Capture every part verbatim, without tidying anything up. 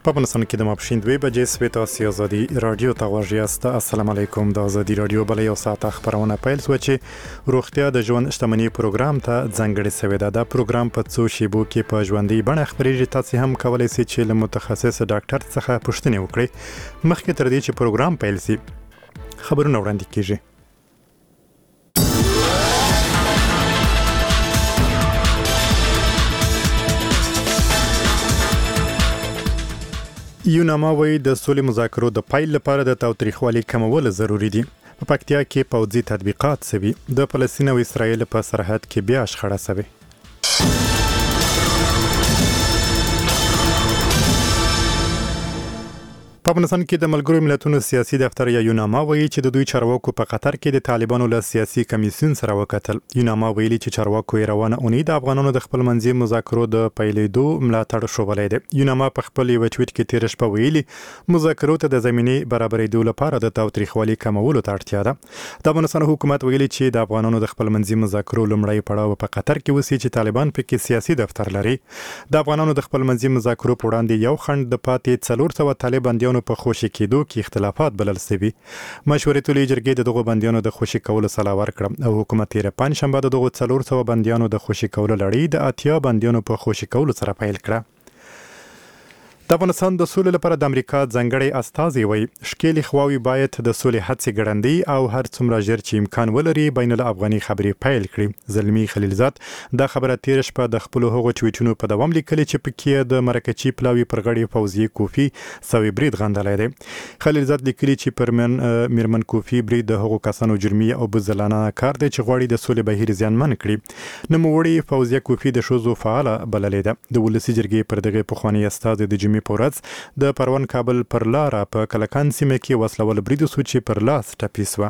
په افغانستان کې د ماپښین دوه بجې سوي تاسو ازادي رادیو ته غوږ یاست. السلام علیکم. د ازادي رادیو بل یو ساعت خبرونه پیل شو چې روغتیا د ژوند شتمنۍ پروګرام ته ځانګړی شوی دی. دا پروګرام په څو شیبو کې په ژوندۍ بڼه خبرېږي. تاسو هم کولای شئ چې له متخصص ډاکټر څخه پوښتنه وکړئ مخکې تر دې چې پروګرام پیل شي. خبرونه وړاندې کیږي. یوناما وایي د سولې مذاکرو د پیل لپاره د تاوتریخوالي کمول ضروری دي. په پکتیا کې پوځي تطبیقات شوي. د فلسطین او اسرائیل په سرحد کې بیا شخړه شوې. په افغانستان کې د ملګرو ملتونو سیاسي دفتر یا یوناما وایي چې د دوی چارواکو په قطر کې د طالبانو له سیاسي کمیسیون سره وکتل. یوناما ویلي چې چارواکو یې روانه اونۍ د افغانانو د خپل منځي مذاکرو د پیلېدو ملاتړ شوبلی دی. یوناما په خپل یو ټویټ کې تیر شپه ویلي مذاکرو ته د زمینې برابرېدو لپاره د تاوتریخوالي کمولو ته اړتیا ده. د افغانستان حکومت ویلي چې د افغانانو د خپل منځي مذاکرو لومړی پړاو په قطر کې وسی چې طالبان پکې سیاسي دفتر لري. د افغانانو د خپل منځي مذاکرو په وړاندې یو خنډ د پاتې څلور سوه طالب بندیانو په خوشي کېدو کې اختلافات بلل شوي. مشورتي لویې جرګې د دغو بندیانو د خوشي کولو سلا ورکړه او حکومت تېره پنجشنبه د دغو څلور سوه بندیانو د خوشي کولو لړۍ د اتیا بندیانو په خوشي کولو سره پیل کړه. د افغانستان د سولې لپاره د امریکا ځانګړی استازی وایي ښکېلې خواوې باید د سولې هڅې ګړندۍ او هر څومره ژر چې امکان ولري بین الافغاني خبرې پیل کړي. زلمي خلیلزاد دا خبره تېره شپه د خپلو هغو ټویټونو په دوام لیکلې چې پکې د مرکچي پلاوي پر غړي فوزي کوفي سوي برید غندلی دی. خلیلزاد لیکلي چې پر میرمن کوفي برید د هغو کسانو جرمي او بزدلانه کار دی چې غواړي د سولې بهیر زیانمن کړي. نوموړې فوزیه کوفي د ښځو فعاله بللې ده. د ولسي جرګې پر دغه پخواني استازي د پورز د پروان کابل پر لاره په کلکان سیمه کې وسلول برید وسو چې پر لاس ټپي شوه.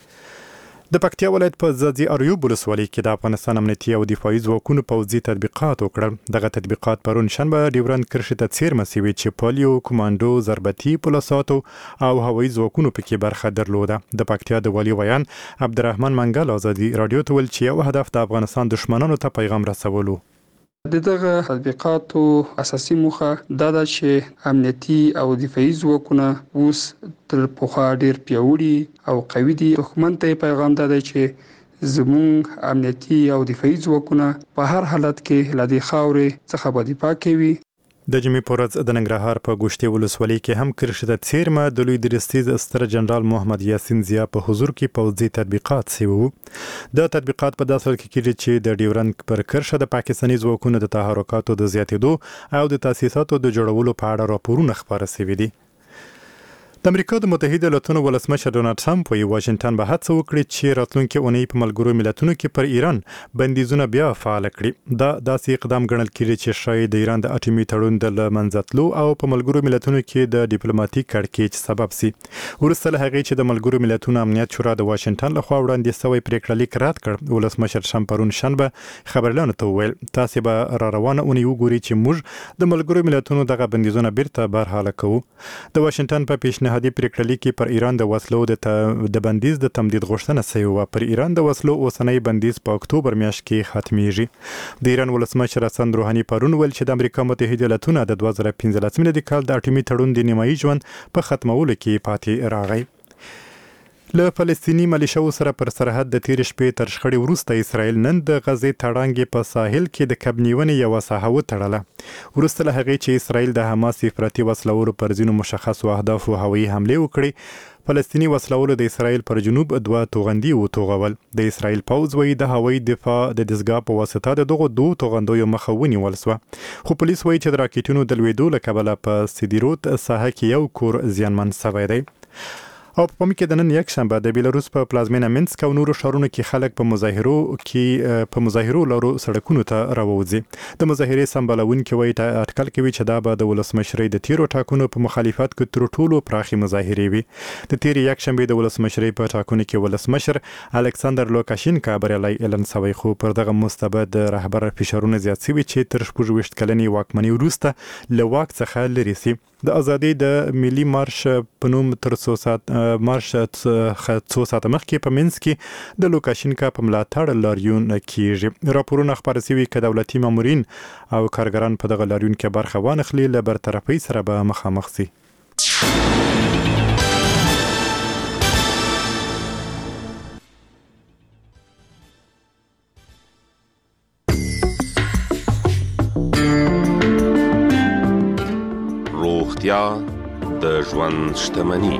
د پکتیا ولایت په ځاځي اریوب ولسوالۍ کې د افغانستان امنیتي او دفاعي ځواکونو پوځي تطبیقات وکړل. دغه تطبیقات پرون شنبه ډیورند کرښې ته څیرمه شوي چې پولیو، کمانډو، ضربتي پولساتو او هوایي ځواکونو پکې برخه درلوده. د پکتیا د والي ویان عبدالرحمن منګل ازادي رادیو ته ویل چې یو هدف د افغانستان دښمنانو ته پیغام رسولو. د دغه تطبیقاتو اساسي موخه دا ده چې امنیتي او دفاعي ځواکونه اوس تر پخوا ډیر پیاوړي او قوي دي. دښمن ته پیغام دا دی چې زموږ امنیتي او دفاعي ځواکونه په هر حالت کې له دې خاورې څخه به دفاع کوي. د جمعې په ورځ د ننګرهار په ګوشتې ولسوالۍ کې هم کرښې ته څیرمه د لوی درستیز ستر جنرال محمد یاسین ضیا په حضور کې پوځي تطبیقات شوي وو. د تطبیقات په داسې حال کې کېږي چې د ډیورند پر کرښه د پاکستاني ځواکونو د تحرکاتو د زیاتېدو او د تاسیساتو د جوړولو په اړه راپورونه خپاره شوي دي. د امریکا د متحده ایالاتونو ولسمشر ډونالد ټرمپ وایي واشنګټن به هڅه وکړي چې راتلونکي اونۍ په ملګرو ملتونو کې پر ایران بندیزونه بیا فعال کړي. دا داسې اقدام ګڼل کېږي چې شاید د ایران د اټومي تړون د له منځه تلو او په ملګرو ملتونو کې د ډیپلوماټیک کړکېچ سبب شي. وروسته له هغې چې د ملګرو ملتونو امنیت شورا د واشنګټن لخوا وړاندې شوی پریکړه لیک رد کړ، ولسمشر ټرمپ پرون شنبه خبرلیانو ته وویل تاسې به را روانه اونۍ وګورئ چې موږ د ملګرو ملتونو دغه بندیزونه بیرته برحاله کوو. د واشنګټن په پیشنهاد هدي پریکړه لیک پر ایران د وسلو د بندیز د تمدید غوښتنه شوې وه. پر ایران د وسلو اوسنی بندیز په اکتوبر میاشت کې ختمیږي. د ایران ولسمشر حسن روحاني پرون ویل چې د امریکا متحده ایالاتونه د دوه زره پنځلس میلادي کال د اټومي تړون د نیمایي ژوند په ختمولو کې پاتې راغی. له فلسطینی ملیشو سره پر سرحد د تیر شپې تر شخړې وروسته اسرائیل نن د غزې تړانګې په ساحل کې د کب نیونې یوه ساحه وتړله. وروسته له هغې چې اسرائیل د حماس افراطي وسلوالو پر ځینو مشخصو اهدافو هوایي حملې وکړې، فلسطینی وسلوالو د اسرائیل پر جنوب دوه توغندي وتوغول. د اسرائیل پوځ وایي د هوایي دفاع د دستګاه په واسطه د دغو دوه توغندیو مخه ونیول شوه. خو پولیس وایي چې د راکټونو د لوېدو له کبله په سیدیروت ساحه کې یو کور زیانمن شوی دی. او په پام کې د نن یک شنبه د بیلاروس په پلازمینه منسک او نورو ښارونو کې خلک په مظاهرو کې په مظاهرو لارو سړکونو ته راووځي. د مظاهرې سمبالونکي وایي اټکل کوي چې دا به د ولسمشرۍ د تیرو ټاکنو په مخالفت کې تر ټولو پراخې مظاهرې وي. د تیرې یک شنبې د ولسمشرۍ په ټاکنو کې ولسمشر الکساندر لوکاشینکا بریالی اعلان شوی، خو پر دغه مستبد رهبر فشارونه زیات شوي چې تر شپږ ویشت کلنې واکمنۍ وروسته له واک څخه لرې شي. د ازادي د ملي مارش په نوم تر څو سات مارش څو سات مخکې په منځ کې د لوکاشینکا په ملاتړ لاریون کیږي. راپورونه خبر شوي ک دولتي مامورین او کارګران په دغه لاریون کې برخه وانخلي ل برطرفي سره به مخامخ شي. روغتیا د ژوند شتمني.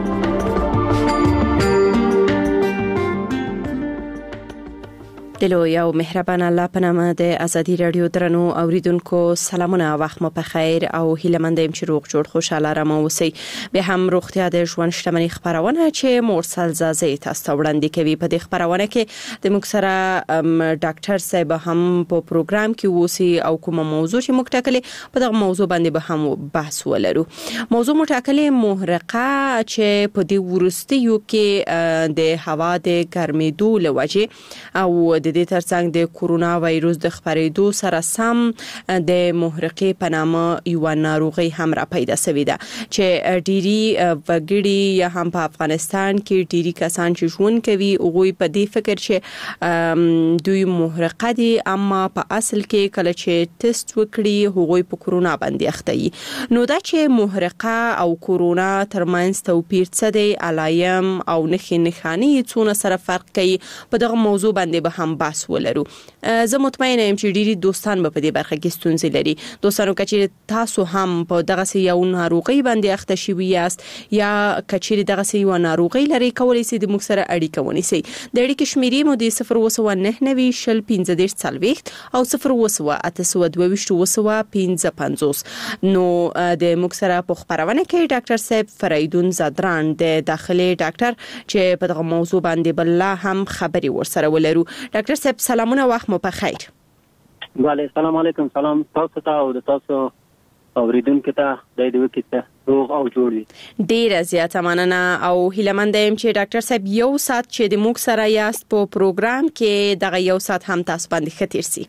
دلو یو مهربان الله په نامه د ازادي رادیو درنو اوریدونکو سلامونه، وخت مو په خیر او هیله مند یم چې روغ جوړ خوشاله رمه اوسئ. به هم روغتیا د ژوند شتمني خبرونه چې مرسل زازي تاسو ته وړاندې کوي. په دې خبرونه کې د موږ سره ډاکټر صاحب هم په پروګرام کې وسی او کومه موضوع چې موږ ټاکلې په دغه موضوع باندې به هم بحث ولرو. موضوع مو ټاکلې محرقه چې په دې ورستیو کې د هوا د ګرمېدو لوجه او د دې ترڅنګ د کورونا وایروس د خپرېدو سره سم د محرقې په نامه یو ناروغي هم را پیدا شوې ده چې ډيري وګړي یا هم په افغانستان کې ډيري کسان چې ژوند کوي اوغوي په دې فکر چې دوی محرقه دي، اما په اصل کې کله چې ټیسټ وکړي هغوی په کورونا باندې اخته دي. نو دا چې محرقه او کورونا ترمنځ توپیر څه دی، علایم او نښې نښانې څونه سره فرق کوي، په دغه موضوع باندې به هم بحث ولرو. زه مطمئنه یم چې ډيري دوستان به په دې برخه کې ستونزې لري. دوستانو کچې تاسو هم په دغه سي یو ناروغي باندې اخته شوي یاست یا کچې دغه سي یو ناروغي لري، کولای شئ د موږ سره اړیکه ونیسئ. د اړیکې شمیرې مو د صفر اووه نهه نوي شل پنځه دېرش څلوېښت او صفر اووه اته سوه دوه ویشت اووه سوه پنځه پنځوس. نو د موږ سره په خبرونه کې ډاکټر صاحب فریدون زادران د داخلي ډاکټر چې په دغه موضوع باندې بل هم خبري ورسره ولرو. ډاکټر صاحب سلامونه، وخت مو په خیر. وعلیکم السلام علیکم. سلام تاسو ته او د تاسو اوریدونکو ته د دې وکړه روغ او جوړ وي. ډیره زیاته مننه او هیله مند یم چې ډاکټر صاحب یو سات چې د موږ سره یاست په پروګرام کې دغه یو سات هم تاسو باندې ښه تیر سي.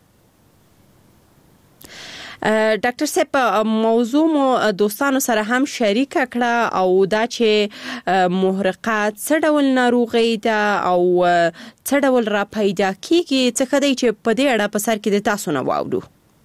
ډاکټر صاحب موضوع مو دوستانو سره هم شریک کړه او دا چې محرقه څه ډول ناروغي ده او څه ډول را پیدا کیږي، څه خدای چې په دې اړه په سر کې د تاسو نه واورو.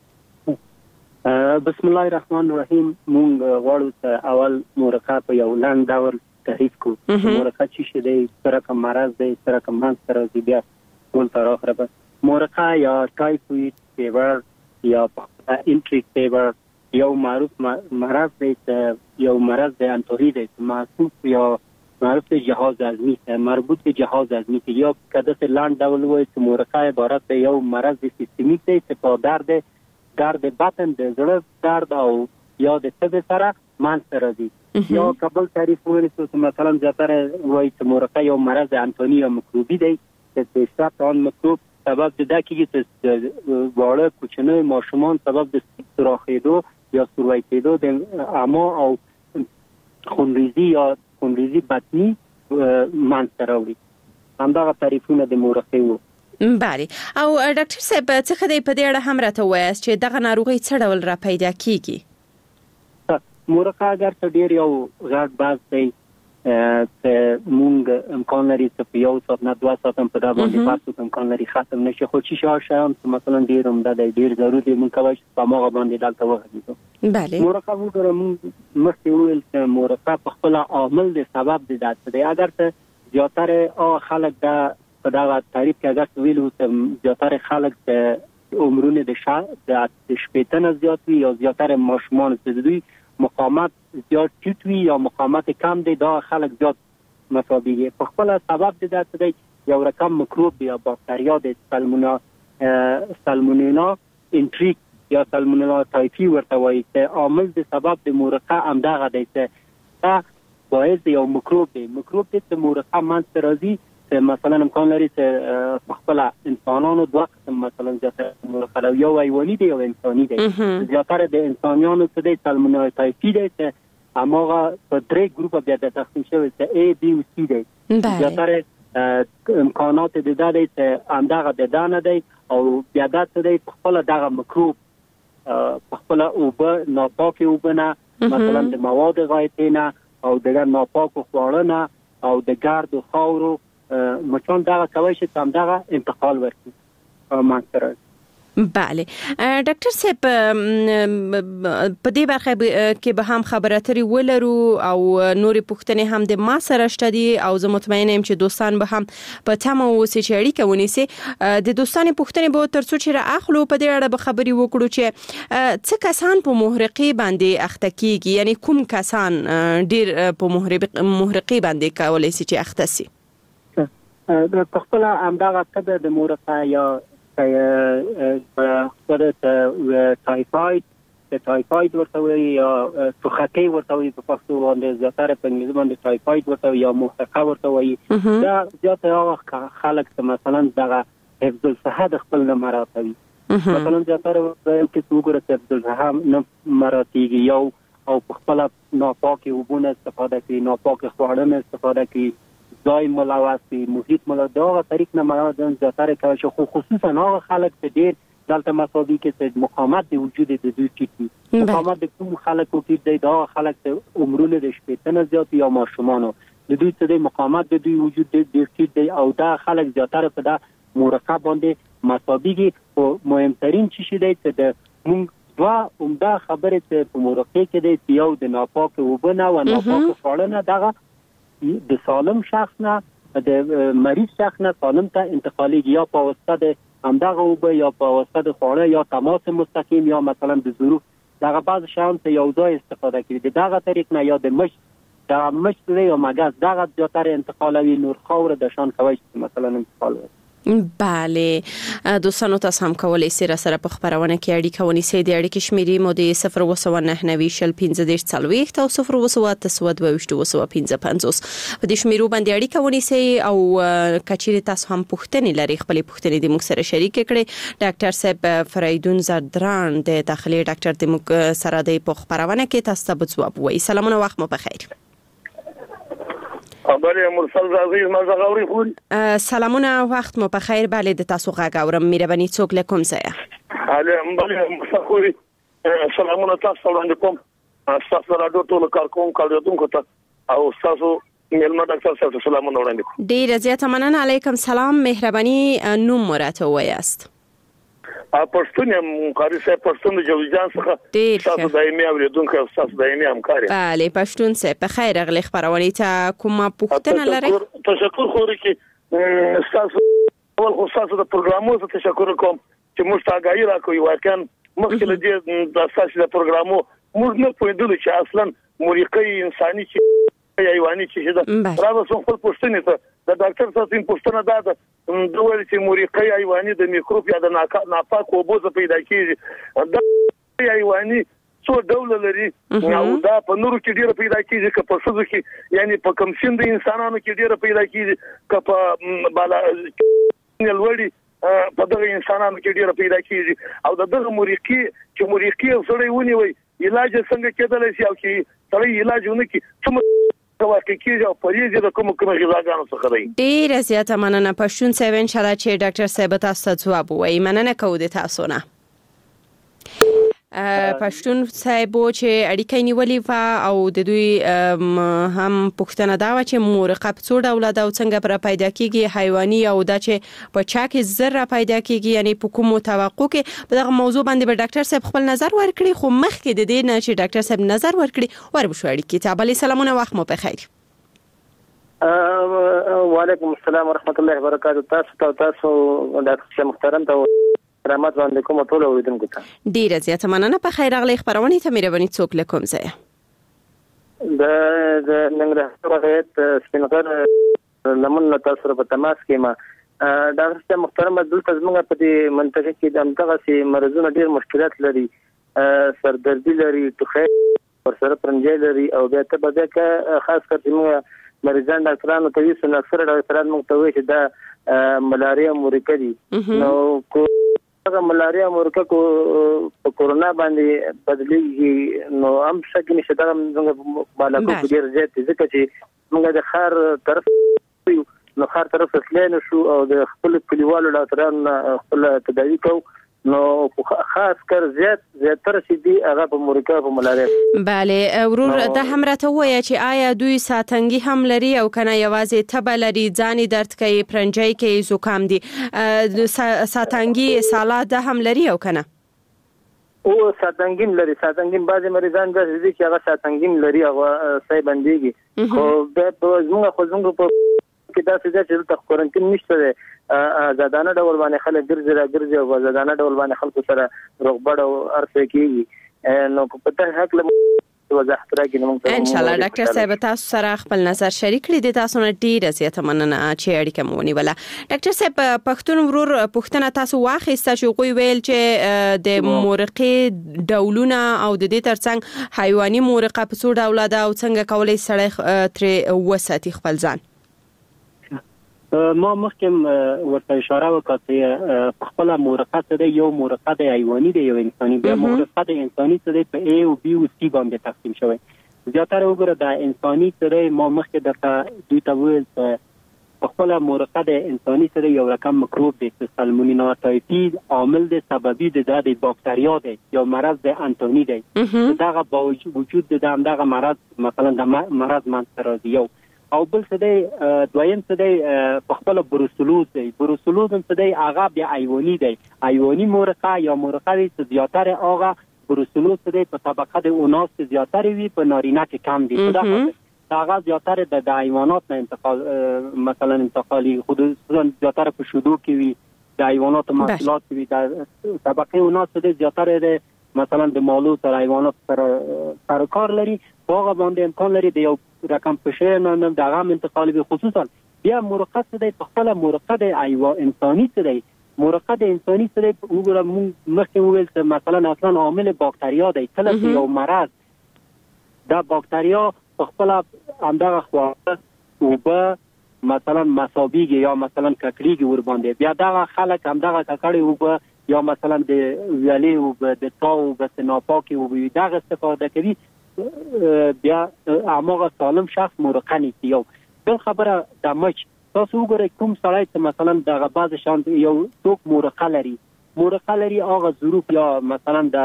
بسم الله الرحمن الرحیم. مونږ غواړو چې اول محرقه په یو لاند ډول تعریف کړو. محرقه چې دی سره کوم مرض دی، سره کوم منځ سره دی، بیا ټول تر اخره به محرقه یا ټایفوید فیور یا انټریک فیور یو معروف مرض دی، یو مرض دی انتوری دی، معروف یا معروف دی جهاز هضمی، مربوط به جهاز هضمی که یا کده سے لاند ډول وای چې محرقه عبارت دی یو مرض سیستمیک دی چې په درد درد بطن د زړه درد او یا د تبه سره منځ سره دی. یا قبل تعریف ورسو چې مثلا زیاتره وای چې محرقه یو مرض انتونی یا میکروبی دی چې د شرط آن میکروب سبب ده کیږي چې واړه کوچنی ماشومان سبب د سوراخېدو یا سوروي کېدو د اما او خونریزي یا خونریزي بطني منځ راوړي. همدغه تعریفونه د محرقې وو. بله. او ډاکټر صاحب څه خدای په دې اړه هم راته وایاست چې دغه ناروغي څه ډول را پیدا کیږي؟ محرقه اگر څه ډیر یو غټ باز دی چې مونږ امکان لري چې په یو ساعت نه دوه ساعت په دا باندې پاتې امکان لري ختم نشي، خو چې شاو شاو مثلا ډیر هم دا ډیر ضروري مونږ کوي چې په موږ باندې دلته وغږیږو. بله. محرقه وګورئ مونږ مخکې ویل چې محرقه په خپل عامل د سبب د دات دی. اگر څه زیاتره او خلک دا په دا تعریف کې اگر ویلو چې زیاتره خلک د عمرونه د شپېته زیات وي یا زیاتره ماشومان چې دوی مقاومت زیاد ټیټ وي یا مقاومت کم دی، دا خلک زیات مصابيږي. په خپل سبب د دې دی یو رقم میکروب یا باکتریا د سالمونا سالمونیلا انټریک یا سالمونیلا ټایفي ورته وایي چې عامل د سبب د محرقه همدغه دی چې دا باعث یو میکروب دی. میکروب د محرقه منځ راځي چې مثلا امکان لري چې په خپل انسانانو دوه قسم مثلا زیاتره محرقه یو حیواني دی او انساني دی. زیاتره د انسانانو څخه د سالمونیلا ټایفي دی چې هماغه په درې ګروپه بیا د تقسیم شوی چې A B او C دی. زیاتره امکانات د دې چې همدغه د دانه دی او بیا دا څه دی په خپل دغه میکروب په خپل اوبه ناپاکه اوبه نه مثلا د مواد غایطه نه او د ناپاکو خواړو نه او د ګرد او خاورو مچان دا کوي چې تم دا انتقال ورکړي مانتره. بله ډاکټر صاحب په دې برخه کې به هم خبره اترې ولرو او نورې پوښتنې هم د ما سره شته دي او زه مطمئنه یم چې دوستان به هم په تمه اوسي چې اړیکه ونیسي. د دوستانو پوښتنې به تر څو چې را اخلو په دې اړه به خبرې وکړو چې څه کسان په محرقي باندې اخته کیږي، یعنی کوم کسان ډیر په محرقي باندې کولای شي چې اخته شي. په خپل همدغه قدر د محرقه یا خپل تایفاید تایفاید ورته وي یا سوختي ورته وي په پښتو باندې زیاتره په انګلیسي باندې تایفاید ورته یا محرقه ورته وي. دا زیاتره خلک مثلا دغه حفظ الصحه د خپل نه مراتبي مثلا زیاتره کې څوګره حفظ الصحه نه مراتبي یو او په خپل ناپاکي وبونه استفاده کوي، ناپاکي خواړه استفاده کوي، ځای ملوث محیط ملوث دغه طریق نه مراد زیاتره کوي چې خصوصا هغه خلک چې ډیر دلته مساوي کې مقاومت د وجود د دوی ټیټي مقاومت د کوم خلکو کې د دا خلک ته عمرونه د شپږ نه زیات یا ماشومانو د دوی ته د مقاومت د دوی وجود د ډیر ټیټ دی او دا خلک زیاتره په دا مرکب باندې مساوي کې او مهمترین څه شي دی چې د موږ وا عمده خبره ته په مرکب کې دی یو د ناپاک وبونه او ناپاک خواړه نه دغه د سالم شخص نه د مریض شخص نه سالم ته انتقالي یا په واسطه د همدغه وب یا په واسطه د خوړه یا تماس مستقیم یا مثلا د ظروف دغه بعض شان ته یو ځای استفاده کړي دغه طریق نه یا د مش د مش له یو مګاز دغه زیاتره انتقالوي نور خاور د شان کوي مثلا انتقال. بله دوستانو تاسو هم کولای شئ را سره په خبرونه کې اړیکه ونیسئ. د اړیکې شمیرې مو د صفر وسو نه نوي شل پنځه دېرش څلوېښت او صفر وسو تسو دوه ویشت وسو پنځه پنځوس په دې شمیرو باندې اړیکه ونیسئ او کچېرې تاسو هم پوښتنې لري خپل پوښتنې د موږ سره شریک کړئ. ډاکټر صاحب فریدون زردران د داخلي ډاکټر د موږ سره د په خبرونه کې تاسو ته ځواب وایي. سلامونه وخت مو بخیر. خبرې مرسل راځي ما زغوري خوري. سلامونه وخت مو بخیر. بله د تاسو غږ اورم. مهرباني څوک له کوم ځای؟ حاله بله مرسل خوري. سلامونه تاسو وړاندې کوم. تاسو راډیو ټول کارکوم کاریدونکو ته او تاسو ملما ډاکټر صاحب سلامونه وړاندې کوم. ډیر زیاته مننه. علیکم سلام. مهرباني نوم مرته وایست؟ ا پښتون یم قاری صاحب پښتون د جوزجان څخه تاسو دایمي اوریدونکو او تاسو دایمي همکاري. بله پښتون صاحب په خیر غلي خبرونه ته کومه پوښتنه لرئ؟ تشکر خوري چې تاسو اول خو تاسو د پروګرامو ته تشکر کوم چې موږ ته غاړي راکوي واکن مخکې له د تاسو د پروګرامو موږ نه پوهیدل چې اصلا مريقي انساني چې حیواني چې دا راځو خپل پښتنې ته د ډاکټر صاحب پښتنه دا ده د ویل چې مريقي حیواني د میکروب یا د ناپاک وبو پیدا کیږي د حیواني څو ډول لري او دا په نورو کې ډیره پیدا کیږي که په سوزو کې یعنی په کم سین د انسانانو کې ډیره پیدا کیږي که په بالا نلوړي په دغه انسانانو کې ډیره پیدا کیږي او دغه مريقي چې مريقي سره ونیوي علاج څنګه کېدلی شي او چې سړی علاج ونکړي څه واقع کیږي او پریږي د کوم کوم غذاګانو څخه دی. ډیر زیاته مننه پښتون صاحب. ان شاء الله چې ډاکټر صاحب تاسو ته ځواب وایي. مننه کوو د تاسو نه. پښتون صاحب چې اړیکې نیولې و او د دوی هم پوښتنه دا و چې مرقب څو ډول دا څنګه پر پیدا کیږي حیواني او دا چې په چا کې زر پیدا کیږي یعنی په کوم توقع کې په دغه موضوع باندې به ډاکټر صاحب خپل نظر ورکړي خو مخکې د دې نه چې ډاکټر صاحب نظر ورکړي ور بشو اړیکې ته. بل سلامونه وخت مو بخیر. وعلیکم السلام ورحمت الله وبرکاته. تاسو ته تاسو ډاکټر محترم ته رحمت باندې کوم ټول اوریدونکو ته ډیره زیاته مننه. په خیر اغلی خبرونه ته مهرباني څوک له کوم ځای؟ د د ننګرهار ولایت سپینغر لمن تاسو سره په تماس کې ما ډاکټر صاحب محترم دلته زموږ په دې منطقه کې د دغه سي مرزونه ډیر مشکلات لري، سردردي لري، ټوخی ورسره پرنجي لري او بیا ته به کې خاص کر چې مریضان ډاکټرانو ته ویل چې اکثر ډاکټران موږ ته وایي چې دا ملاریا مرکه دي. نو کو هغه ملاریا مرکه کو په کورونا باندې بدلېږي نو هم څنګه نشه دا موږ بالا کو ډیر زیات ځکه چې موږ د خار طرف نو خار طرف تللی نشو او د خپل کلیوالو ډاکټرانو خپل تداوی کو نو خاص کر زیات زیاتره چې دی هغه په مورکا په ملاریا. بله ورور د هم راته وایي چې آیا دوی ساتنګي هم لري او کنه یوازې تبه لري، ځاني درد کوي، پرنجي کوي، زکام دي، ساتنګي سالات هم لري او کنه؟ او ساتنګیم لري. ساتنګیم بعضی مریضان د دې چې هغه ساتنګیم لري هغه صحیح بنديږي. خو د زموږ خو زموږ په کې دا څه چې د کورنټین نشته ده، زادانه ډول باندې خلک ګرځي را ګرځي او زادانه ډول باندې خلکو سره روغبړ او ارڅ کیږي. نو په دې حق له وضاحت راکړم ان شاء الله. ډاکټر صاحب تاسو سره خپل نظر شریک کړی د تاسو نه ډیره زیاته مننه چې اړیکه مو ونیوله. ډاکټر صاحب پښتون ورور پښتنه تاسو واخیسته چې غوي ویل چې د مورقې ډولونه او د دې ترڅنګ حیواني مورقه په څو ډول ده او څنګه کولای سړی تر وساتي خپل ځان. ما مخکې ورته اشاره وکړه چې خپل مورقه څه دی، یو مورقه د حیواني دی، یو انساني دی. مورقه د انساني څه دی په A او B او C باندې تقسیم شوی. زیاتره وګوره د انساني څه دی، ما مخکې درته دوی ته وویل چې خپل مورقه د انساني څه دی یو رقم مکروب دی چې سالمونیلا تایفید عامل د سببي د د باکتریا دی، یو مرض د انتونی دی. دغه با وجود د دغه مرض مثلا د مرض منځ راځي. یو او بل څه دی دویم څه دی په خپل بروسلوز دی. بروسلوز څه دی هغه بیا حیواني دی. حیواني مورقه یا مورقه چې زیاتره هغه بروسلوز څه دی په طبقه د اوناس کې زیاتره وي، په نارینه کې کم دی. په دغه هغه زیاتره د حیوانات نه انتقال مثلا انتقالي خصوصا زیاتره په شودو کې وي، د حیوانات محصولات کې وي. د طبقه اوناس څه دی زیاتره د مثلا د مالو سره حیوانات سره سرکار لري، هغه باندې امکان لري د یو رقم پشه نه دغه انتقال به. خصوصا بیا مورقه څه دی په خپل مورقه د حیوان انساني څه دی. مورقه د انساني څه دی وګوره موږ مخکې وویل چې مثلا اصلا عامل باکتریا دی. کله چې یو مرض دا باکتریا په خپل همدغه خواړه اوبه مثلا مسابيږي یا مثلا ککړيږي ور باندې، بیا دا خلک همدغه ککړې اوبه یا مثلا د ویالې اوبه د تاو اوبه ناپاکي اوبه دغه استفاده کوي، بیا هغه سالم شخص مورقه نیسي. یو بل خبره د مچ تاسو وګورئ کوم سړی چې مثلا دغه بعض شان یو څوک مورقه لري مورقه لري هغه ظروف یا مثلا د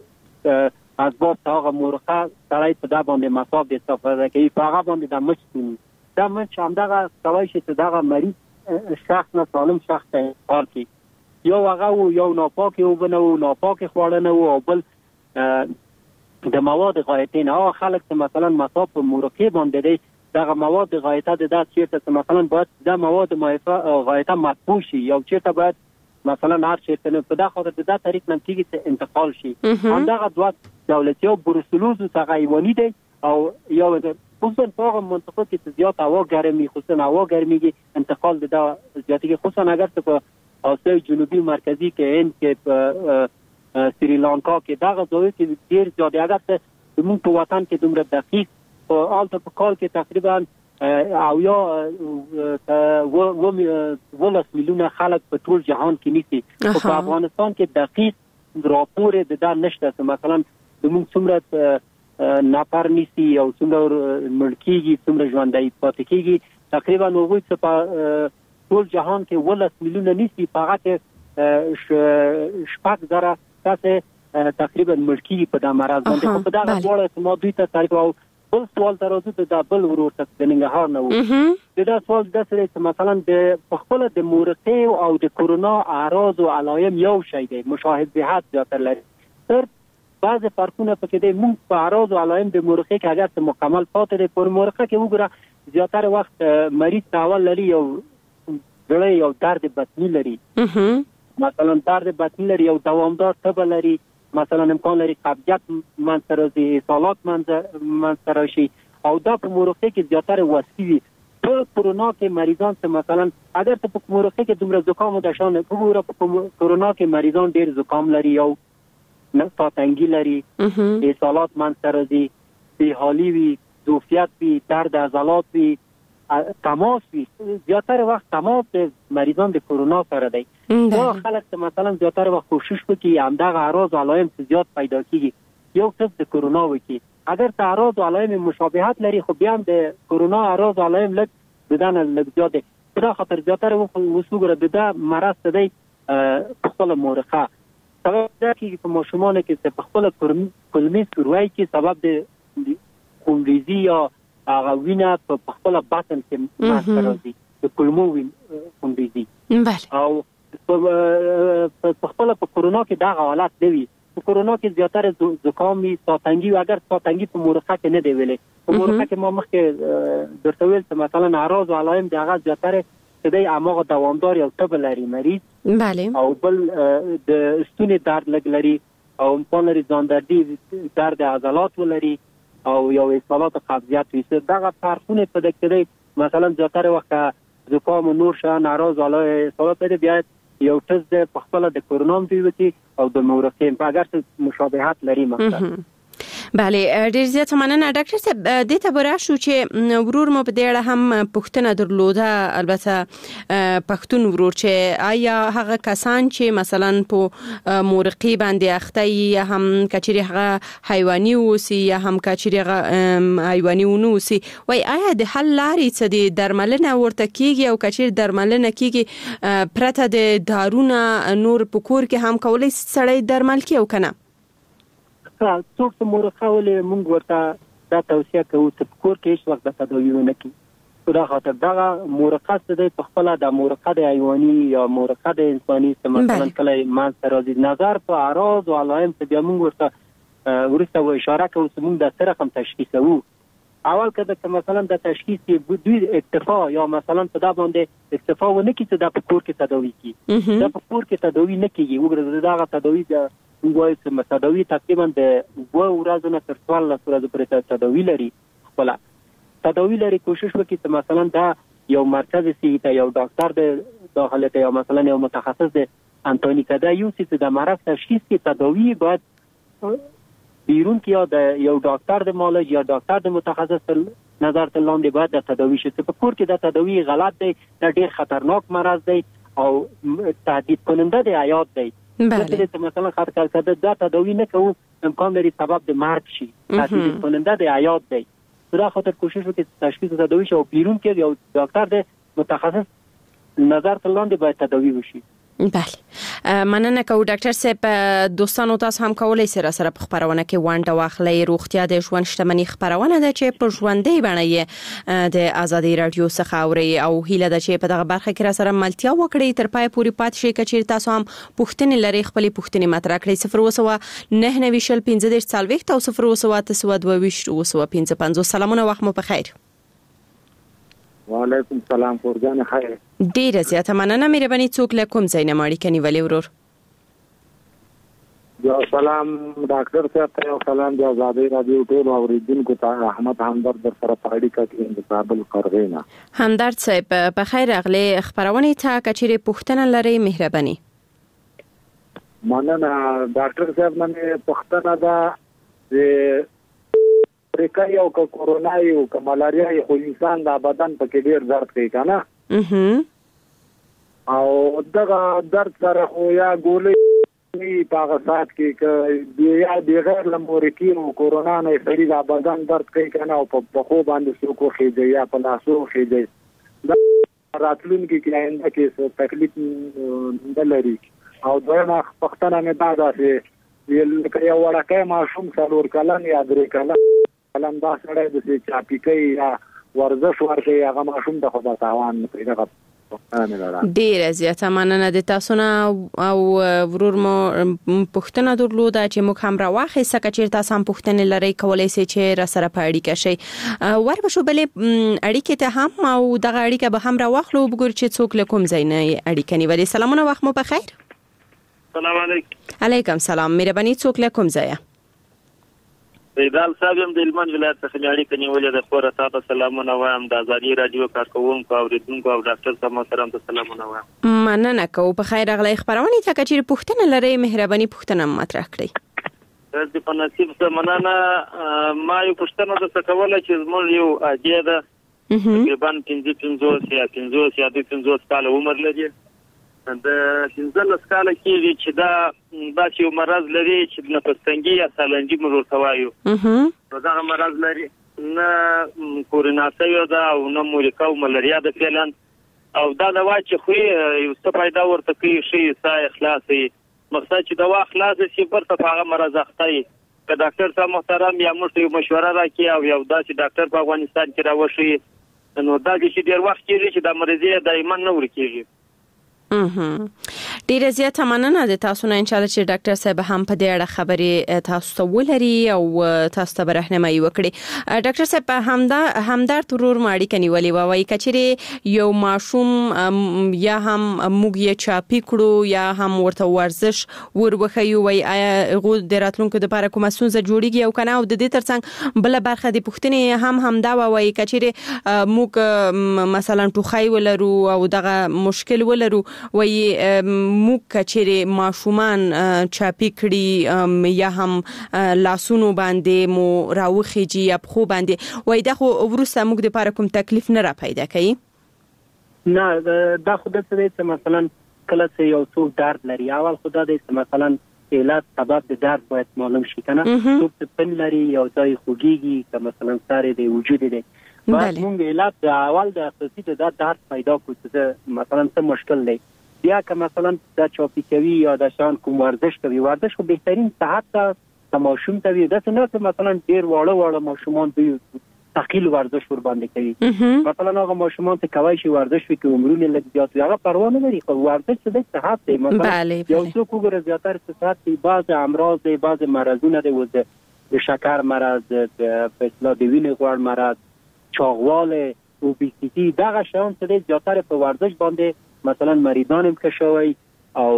اسباب هغه مورقه سړی په دا باندې مصاب دي استفاده کوي، په هغه باندې د مچ کوي. دا مچ همدغه سوي چې دغه مریض شخص نه سالم شخص ته انتقال کوي. یو هغه یو ناپاکي اوبه نه او ناپاکي خواړه نه او بل د مواد غایطه نه. هغه خلک چې مثلا مصاب په مورقه باندې دي دغه مواد غایطه د داس چیرته مثلا باید د مواد غایطه مطبوع شي یا چیرته باید مثلا هر چیرته په دغه خاطر د دغه طریق نم کیږي چې انتقال شي. همدغه دوه دولتي او بروسلوز څنګه حیواني دي او یو خصوصا په هغه منطقه کې چې زیات هوا ګرمي خصوصا هوا ګرميږي انتقال د زیاتې خصوصا اگر ته په آسیا جنوبي مرکزی کې هند کې په سریلانکا کې دغه ځای کې ډیر زیات اگر ته موږ په وطن کې دومره دقیق په آلته په کال کې تقریبا او یا و ولس میلیونه خلک په ټول جهان کې نيسي. په افغانستان کې دقیق راپور د دا نشته مثلا موږ څومره نفر نيسي او څومره ملکيږي څومره ژوندۍ پاتې کیږي. تقریبا نوغوي چې په ټول جهان کې ولس میلیونه نيسي، فقط شپږ زره تاسو تقریبا ملکی په د مرز باندې په دغه ډول ما دوی ته تعریف او بل سوال ترازو د بل ورور ته د ننګرهار نه و. دا سوال د سره چې مثلا د خپل د مورقه او د کورونا اعراض او علائم یو شی دی، مشابهت زیاتره لري. تر بعض فرقونه پکې دي. موږ په اعراض او علائم د مورقه کې اگر څه مکمل پاتې دي، پر مورقه کې وګوره زیاتره وخت مریض تاول لري یو ډېر یو درد بطنی لري، مثلا درد بطنی لري یو دوامدار تبه لري، مثلا امکان لري قبضیت منځرازي سالات منځراشي او دا په مورقه کې زیاتره واسي وي. په کورونا کې مریضان ته مثلا اگر ته په مورقه کې دومره زکام او د شان وګوره په کورونا کې مریضان ډیر زکام لري او نقطه تنګي لري، سالات منځرازي بیحالي وي، ظرفیت وي، درد عضلات وي، تماس وي. زیاتره وخت تماس د مریضان د کورونا سره دی. دا خلک ته مثلا زیاتره وخت کوشش وکړي همدغه اعراض او علائم زیات پیدا کیږي یو څه د کورونا وکړي. اگر ته اعراض او علائم مشابهت لري خو بیا هم د کورونا اعراض او علائم لږ بدن لږ زیات دي. دا خطر زیاتره وسوګره د مرض دی خپل مورقه سبب دا کېږي په ماشومانو کې چې په خپله کولمې سوروی کې سبب د خونریزي یا هغه وینه په خپله بطن کې منځته راځي، د کولمو خونریزي. او په خپله په کورونا کې دغه حالت نه وي. په کورونا کې زیاتره زکام وي، ساتنګي وي. اگر ساتنګي په مورخه کې نه دی ویلې، په مورخه کې ما مخکې درته ویل چې مثلا اعراض او علائم د هغه زیاتره چې دی هماغه دوامدار یو تب لري مریض. بله. او بل د ستوني درد لږ لري، او امکان لري ځاندردي، درد عضلات ولري، او یو اصابات قبضیت وي. دغه فرقونه په دې کې دی. مثلا زیاتره وخت زکام و نور شان اعراض علائم اصابات لري، بیا یو ټز په خپل د کورونا دی او د مورخین په اگر څه مشابهت لري مثلا. بله، ډیر زیات مننه ډاکټر صاحب. د ته برا شو چې ورور مو په دې اړه هم پوښتنه درلوده، البته پښتون ورور، چې آیا هغه کسان چې مثلا په مورقي باندې اخته یا هم کچري هغه حیواني اوسي یا هم کچري هغه حیواني ونوسي، وای آیا د حل لارې څه دي؟ درملنه ورته کیږي او کچري درملنه کیږي پرته د دارونه نور په کور کې هم کولای سړی درمل کی او کنه؟ څوک چې مورخه ولې موږ ورته دا توصیه کوو چې په کور کې هیڅ وخت د تداوي ونه کړي. په دا خاطر دغه مورخه څه دی، په خپله د مورخه د حیواني یا مورخه د انساني څه مثلا کله منځته راځي نظر په اعراض او علائم څه بیا موږ ورته وروسته اشاره کوو چې موږ د څه رقم تشخیصوو. اول که د مثلا د تشخیص دوی اکتفا یا مثلا په دا باندې اکتفا ونه کړي چې دا په کور کې تداوي کړي، دا په کور کې تداوي نه کېږي. وګوره دغه تداوي د وایي چې تداوي تقریبا د دوه ورځو نه تر څوارلس ورځو پورې تداوي لري. خپله تداوي لري، کوشش وکړي چې مثلا دا یو مرکز سي ته یو ډاکټر د داخله ته یا مثلا یو متخصص د انټونی کدا یو چې د مرض تشخیص کې تداوي باید بیرون کې یا د یو ډاکټر د مالج یا ډاکټر د متخصص نظر ته لاندې باید د تداوي شي. په کور کې د تداوي غلط دی، دا ډیر خطرناک مرض دی او تهدید کننده د حیات دی. بله. مثلا خاطر کده دا تداوی نه کوو امکان لري سبب د مرګ شي، تهدید کننده د حیات دی. دا خاطر کوشش وکړي تشخیص تداوی شي او بیرون کې یو ډاکټر د متخصص نظر ته لاندې باید تداوی وشي. بله، مننه کوو ډاکټر صاحب. دوستانو تاسو هم کولای سره سره په خبرونه کې ونډه واخلئ. روغتیا د ژوند شتمنۍ خبرونه ده چې په ژوندۍ بڼه یې د ازادي رادیو څخه اوري، او هیله ده چې په دغه برخه کې را سره ملتیا وکړئ، تر پای پورې پات شئ. کچیر تاسو هم پوښتنې لرئ، خپلې پوښتنې مطرح کړئ. صفر وسوه نه نوي شل پنځه دېرش څلوېښت او صفر وسوه اته سوه دوه ویشت اوه سوه پنځه پنځوس. سلامونه، وخت مو په خیر. وعلیکم سلام، قربان خیر. ډیره زیاته مننه. مهرباني څوک له کوم ځای نه اړیکه نیولې ورور؟ یو سلام ډاکټر صاحب ته، یو سلام د ازادي رادیو ټول اوریدونکو ته. احمد همدرد در سره په اړیکه کې د کابل قرغینا. همدرد صاحب په خیر راغلی. خبرونه ته کچېره پوښتنه لري، مهرباني. مننه ډاکټر صاحب، نن پوښتنه ده ریکا یو که کورونا یو که ملاریا یو، خو انسان د بدن په کې ډیر درد کوي کنه، او دغه درد سره خو یا ګولې په هغه ساعت کې که یا بغیر له مورکي او کورونا نه سړي د بدن درد کوي کنه، او په پښو باندې څوک وخېږي یا په لاسو وخېږي، دا راتلونکي کې آینده کې تکلیف نه لري. او دویمه پوښتنه مې دا ده چې لکه یو وړکی ماشوم څلور کلن یا درې کلن کلن دا سړی د چاپي کوي یا ورزش ورکوي، هغه ماشوم ته خو به تاوان نه کوي. دغه ډیره زیاته مننه د تاسو نه. او ورور مو پوښتنه درلوده چې موږ هم راواخیسته، که چېرته تاسو هم پوښتنې لرئ کولی سئ چې را سره په اړیکه شئ. وربشو بلې اړیکې ته هم، او دغه اړیکه به هم راواخلو، وګورو چې څوک له کوم ځای نه اړیکه نیولې. سلامونه، وخت مو په خیر. سلام علیکم. علیکم سلام. مهرباني څوک له کوم ځای؟ ایدال صاحب هم د هلمند ولایت څخه اړیکه نیولې ده. خو راته ته سلامونه وایم، د ازادي رادیو کارکوونکو اوریدونکو او ډاکټر صاحب محترم ته سلامونه وایم. مننه کوو. په خیر راغلی. خبرونه ته که چېرې پوښتنه لرئ، مهرباني پوښتنه مطرح کړئ. د په نصیب څه مننه. ما یو پوښتنه درته کوله چې زموږ یو اجی ده، تقریبا پنځه پنځوس یا پنځوس یا دوه پنځوس کاله عمر لري. د پنځلس کاله کېږي چې دا داسې یو مرض لري چې نفس تنګي یا سالنجي موږ ورته وایو. نو دغه مرض لري، نه کورونا شوې ده او نه مورکه او ملاریا ده فعلا. او دا دوا چې خوري یو څه پیدا ورته کوي، ښي ساه یې خلاصوي، مقصد چې دوا خلاص شي پر ته هغه مرز اخته که ډاکټر صاحب محترم یا موږ مشوره راکړي او یو داسې ډاکټر په افغانستان کې راوشي نو دا چې ډیر وخت کېږي چې د مریضي دایما نه ورکیږي. ډیره زیاته مننه د تاسو نه، ان شاء الله چې ډاکټر صاحب هم په دې اړه خبرې تاسو ته ولري او تاسو ته راهنمایي وکړي. ډاکټر صاحب همدا همدار ترور ماړي کني ولي وایي کچېره یو ماشوم یا هم موږ یې چاپی کړو یا هم ورته ورزش وربخیو وای آیا غو د راتلونکو د لپاره کومه ستونزه جوړیږي او کنه، او د دې ترڅنګ بل برخه د پښتنې هم همدا وایي کچېره موږ مثلا ټوخی ولرو او دغه مشکل ولرو وای موږ کچېره ماشومان چاپی کړي یا هم لاسونو باندې مو راوخیږي یا په باندې وای دا خو ورسره موږ د لپاره کوم تکلیف نه را پیدا کوي؟ نه دا خو د څه چې مثلا کله چې یو څوک درد لري اول خدا دې مثلا علت سبب د درد باید معلوم شي کنه. څوک چې پن لري یو ځای خوږیږي که مثلا ساري د وجود دی باید موږ علت اول د اساسي د درد پیدا کړو چې مثلا څه مشکل دی. یا که مثلا د چاپی کوي یا د شان کوم ورزش کوي، ورزش خو بهترین صحت ته ماشوم ته وي. دا څنګه مثلا ډیر واړه واړه ماشومان دوی ثقيل ورزش ور باندې کوي، مثلا هغه ماشومان ته کوي چې ورزش وکړي عمرونه لږ زیات هغه پروا نه لري، خو ورزش د صحت دی. مثلا یو څوک وګوره زیاتره صحت دی، بعض امراض دی، بعض مرزونه دی، وځي د شکر مرض، د فشار د وینې غوړ مرض، چاغواله، اوبیسیتی، دغه شیان څه زیاتره په ورزش باندې مثلا مریضان هم کشوي او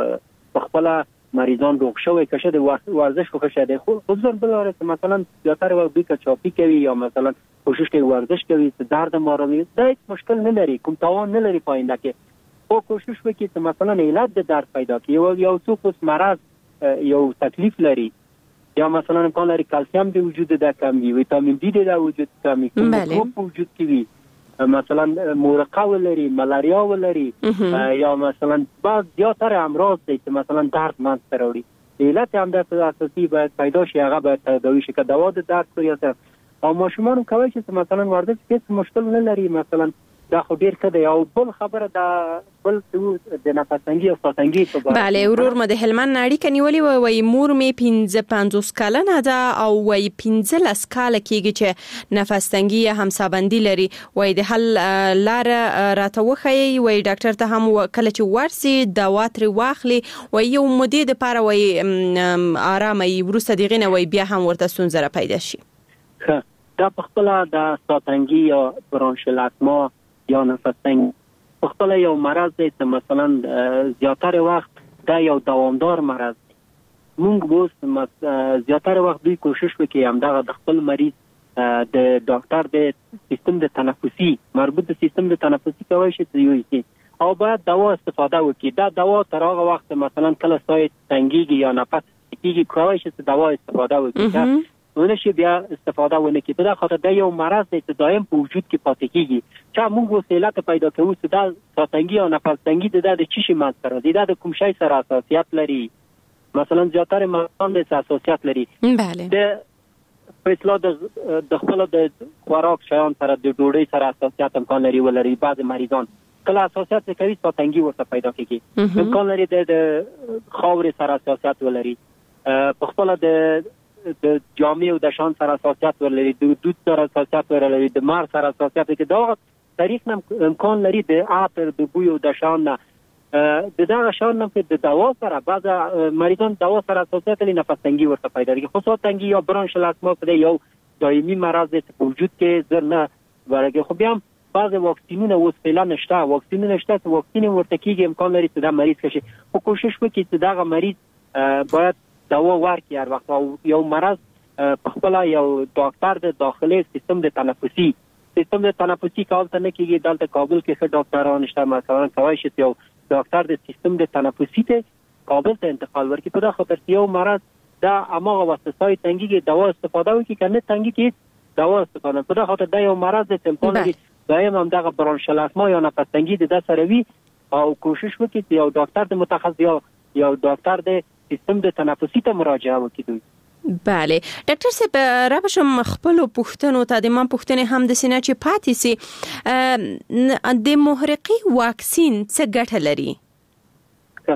خپل مریضان روغ شوی کشه د ورزش خو کشه دی. خو ځان بلاره مثلا زیاتره وخت به چاپی کوي یا مثلا کوشش کوي ورزش کوي چې درد ماروي دا هیڅ مشکل نه لري، کوم تاوان نه لري پاینده کې. خو کوشش وکړي چې مثلا علت د درد پیدا کړي او یو څوک مرض یو تکلیف لري یا مثلا امکان لري کلسیم د وجود د کمی، ویتامین دی د وجود کمی، کوم وجود کې وي مثلا مورقه ولري، ملاریا ولري یا مثلا بعض زیاتره امراض دي چې مثلا درد منځ ته راوړي. علت هم د اساسي باید پیدا شي، هغه باید تداوی شي که دوا د درد یا او ماشومان کوي چې مثلا ورزش هیڅ مشکل نه لري. مثلا دا خو ډیر ښه دی. او بل خبره دا بل د نفسنګي او ساتنګي په اړه بله ورور مده هلمند نړۍ کنيولي وای مور می پنځه پنځوس کلنه ده او وای پنځه لس کاله کېږي چې نفسنګي هم سابندي لري، وای د حل لار راته وخی وای ډاکټر ته هم کله چې ورسي دوا تر واخلي وای یو مده د پاره وای آرامي ورسته دیغه نه وای بیا هم ورته ستونزه را پیدا شي. دا په خپل د ساتنګي یا برونشل اسما یا نفسنګ په خپل یو مرض دی چې مثلا زیاتره وخت دا یو دوامدار مرض دی. موږ اوس زیاتره وخت دوی کوشش وکړي هم دا د خپل مریض د ډاکټر د سیستم د تنفسي مربوط د سیستم د تنفسي کوي چې یو شي او باید دوا استفاده وکړي. دا دوا تر هغه وخت مثلا کله سای تنګيږي یا نفس کېږي کوي چې دوا استفاده وکړي ونه شي بیا استفاده ونه کړي. په دا خاطر دا یو مرض دی چې دائم په وجود کې پاتې کیږي. چې موږ وسیلات پیدا کوو چې دا ساتنګي او نفس تنګي د د چی شي مات کړو دا د کوم شي سره اساسيات لري. مثلا زیاتره مرضان د اساسيات لري. بله د په اصطلاح د خپل د خوراک شیان سره د ډوډۍ سره اساسيات امکان لري ولري. بعض مریضان کله اساسيات کوي ساتنګي ورته پیدا کیږي، امکان لري د خاورې سره اساسيات ولري، په خپل د د جامع او د شان سره اساسيات ولري، د دود سره اساسيات ولري، د مار سره اساسيات کې دا تاریخ نم امکان لري د عطر د بوی او د شان د دا شان نم د دوا سره بعض مریضان دوا سره اساسيات لري نفس تنګي ورته پیدا کیږي. خو تنګي یا برونشل اسما په یو دایمي مرض دی په وجود کې زر نه ورګي. خو بیا بعض واکسینونه اوس فعلا نشته، واکسینونه نشته چې واکسین ورته کیږي امکان لري چې دا مریض شي. خو کوشش وکړي چې دا مریض باید دوا ورکړي هر وخت. او یو مرض په خپل یو ډاکټر د داخلي سیستم د تنفسي سیستم د تنفسي کول ته نه کیږي. دلته کابل کې ښه ډاکټران شته، مثلا کوي چې یو ډاکټر د سیستم د تنفسي ته کابل ته انتقال ورکړي. په دا خاطر یو مرض دا اماغه واسطه تنګي دوا استفاده وکړي کنه تنګي کې دوا استفاده. په دا خاطر دا یو مرض د امکان لري دایم هم دغه برونشل اسما یا نفس تنګي د سره وي او کوشش وکړي چې یو ډاکټر د متخصص یا یو ډاکټر د سیستم د تنفسي ته مراجعه وکړي. بله ډاکټر صاحب را بشم خپل پوښتنو ته د ما پوښتنه هم د سینې چې پاتې سي د محرقي واکسین څه ګټه لري؟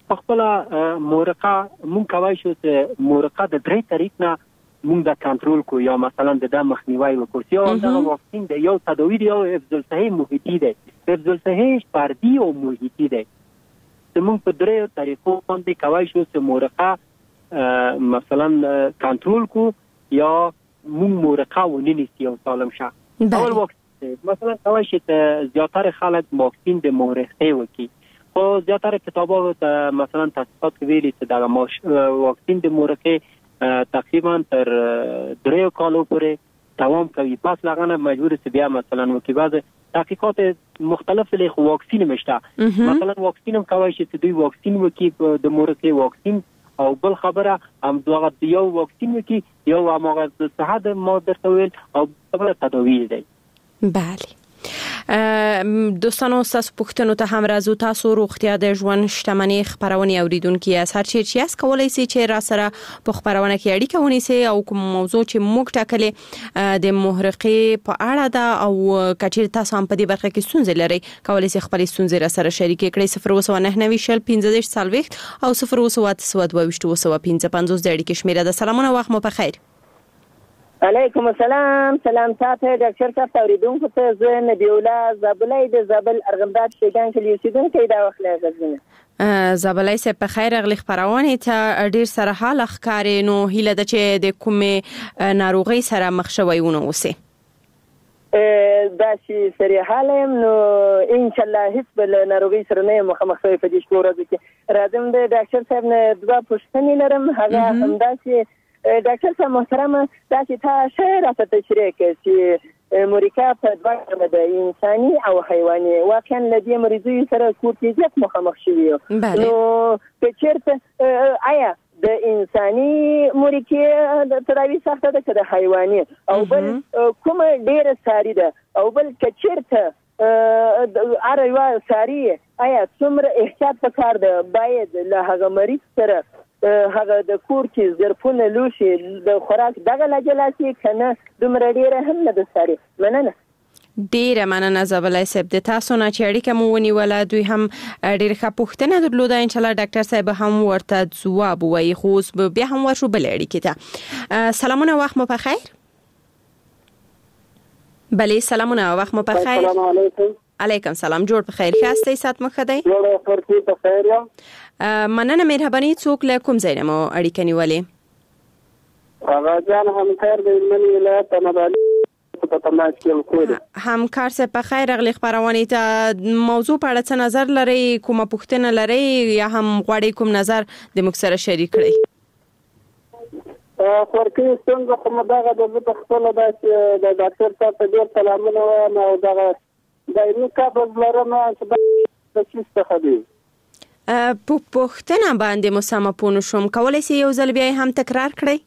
په خپل مورقه مونږ کوي چې مورقه د درې طریق نه مونږ د کنټرول کو یا مثلا د مخنیوي وکړو یا د واکسین د یو تداوی دی او حفظ الصحه محیطي دی حفظ الصحه فردي او محیطي دی زمونږ په درې طریقو باندې کوي چې مورقه مثلا کنټرول کو یا مونږ مورقه ونیسي او سالم شه اول واکسین مثلا کوي چې زیاتره خلک واکسین د مورقه وکي خو زیاتره کتابو ته مثلا تاسیسات ویلي چې دا واکسین د مورقه تقریبا تر دریو کالو پورې دوام کوي پس لغنه مجبور است بیا مثلا وکیباز تحقیقات مختلف له واکسین مشته مثلا واکسین هم کوي چې دوی واکسین وکي د مورقه واکسین او بل خبره هم دغه یو واکسین وکي یو هغه د صحت ما درته ویل او بل تداوی دی بله دوستانو تاسو پوښتنو ته هم راځو تاسو روغتیا د ژوند شتمنۍ خبرونه اوریدونکو یې هر چیرې چې اس کولای شي چې را سره په خبرونه کې اړیکه ونیسي او کوم موضوع چې موږ ټاکلې د محرقې په اړه ده او کچیر تاسو هم په دې برخه کې ستونزې لري کولای شي خپل ستونزې را سره شریک کړئ صفر اووه نهه نوي شل پنځه سالويخت او صفر اووه اته دوه اووه پنځه پنځوس د اړیکې شمیره ده سلامونه وخت مو په خیر علیکم السلام سلام تاسو ډاکټر صاحب اوریدونکو ته زه نبی الله زابلای د زابل ارغنداب شګان کې اوسیدونکو دا وخت لږه زابلای سه په خیر اغلی خبرونه ته ډیر سره حال اخکار نو هیله د چې د کومه ناروغي سره مخ شویونه اوسه دا چې سری حالم نو ان شاء الله هیڅ بل ناروغي سره نه مخ مخ شوی په دې شپه ورځ کې راځم د ډاکټر صاحب نه دوا پوښتنې لرم هغه همدا چې ډاکټر صاحب محترم دا چې تاسو شعر راته تشریح کړئ چې مورقه په دوه ډوله د انساني او حیواني واقعا لدې مریضي سره کوټیزیت مخامخ شوی نو په چیرته آیا د انساني مورقه د تداوی سخته ده که د حیواني او بل کوم ډیره ساری ده او بل کچیرته اره یو ساری آیا څومره احتیاط پکار ده باید له هغه مریض سره هغه د کور کې ظرفونه لوشي د خوراک دغه لجلاسي کنه دومره ډیره هم نه د ساري مننه ډیره مننه زابلای صاحب د تاسو نه چې اړیکه مو ونیوله دوی هم ډیر ښه پوښتنه درلوده ان شاء الله ډاکټر صاحب هم ورته ځواب وایي خو بیا هم ورشو بل اړیکه ته سلامونه وخت مو په خیر بله سلامونه وخت مو په خیر السلام علیکم علیکم سلام جوړ په خیر خاصه سات مخ دی جوړ پرتی په خیر یم مننه مهرباني څوک له کوم ځای نه مو اړیکه نیولې هغه ځان هم خیر د منی ولایت نه باندې په تماس کې کوی همکار سه په خیر اغلی خبرونه ته موضوع په اړه څه نظر لري کومه پوښتنه لري یا هم غواړي کوم نظر د موږ سره شریک کړئ خورکی څنګه کومه دغه د خپل د ډاکټر صاحب ته ډیر سلامونه وایم او دغه دایمي قبض لرم چې د څه څه دی په پوښتنه باندې مو سم پونه شوم کولای شي یو ځل بیا هم تکرار کړئ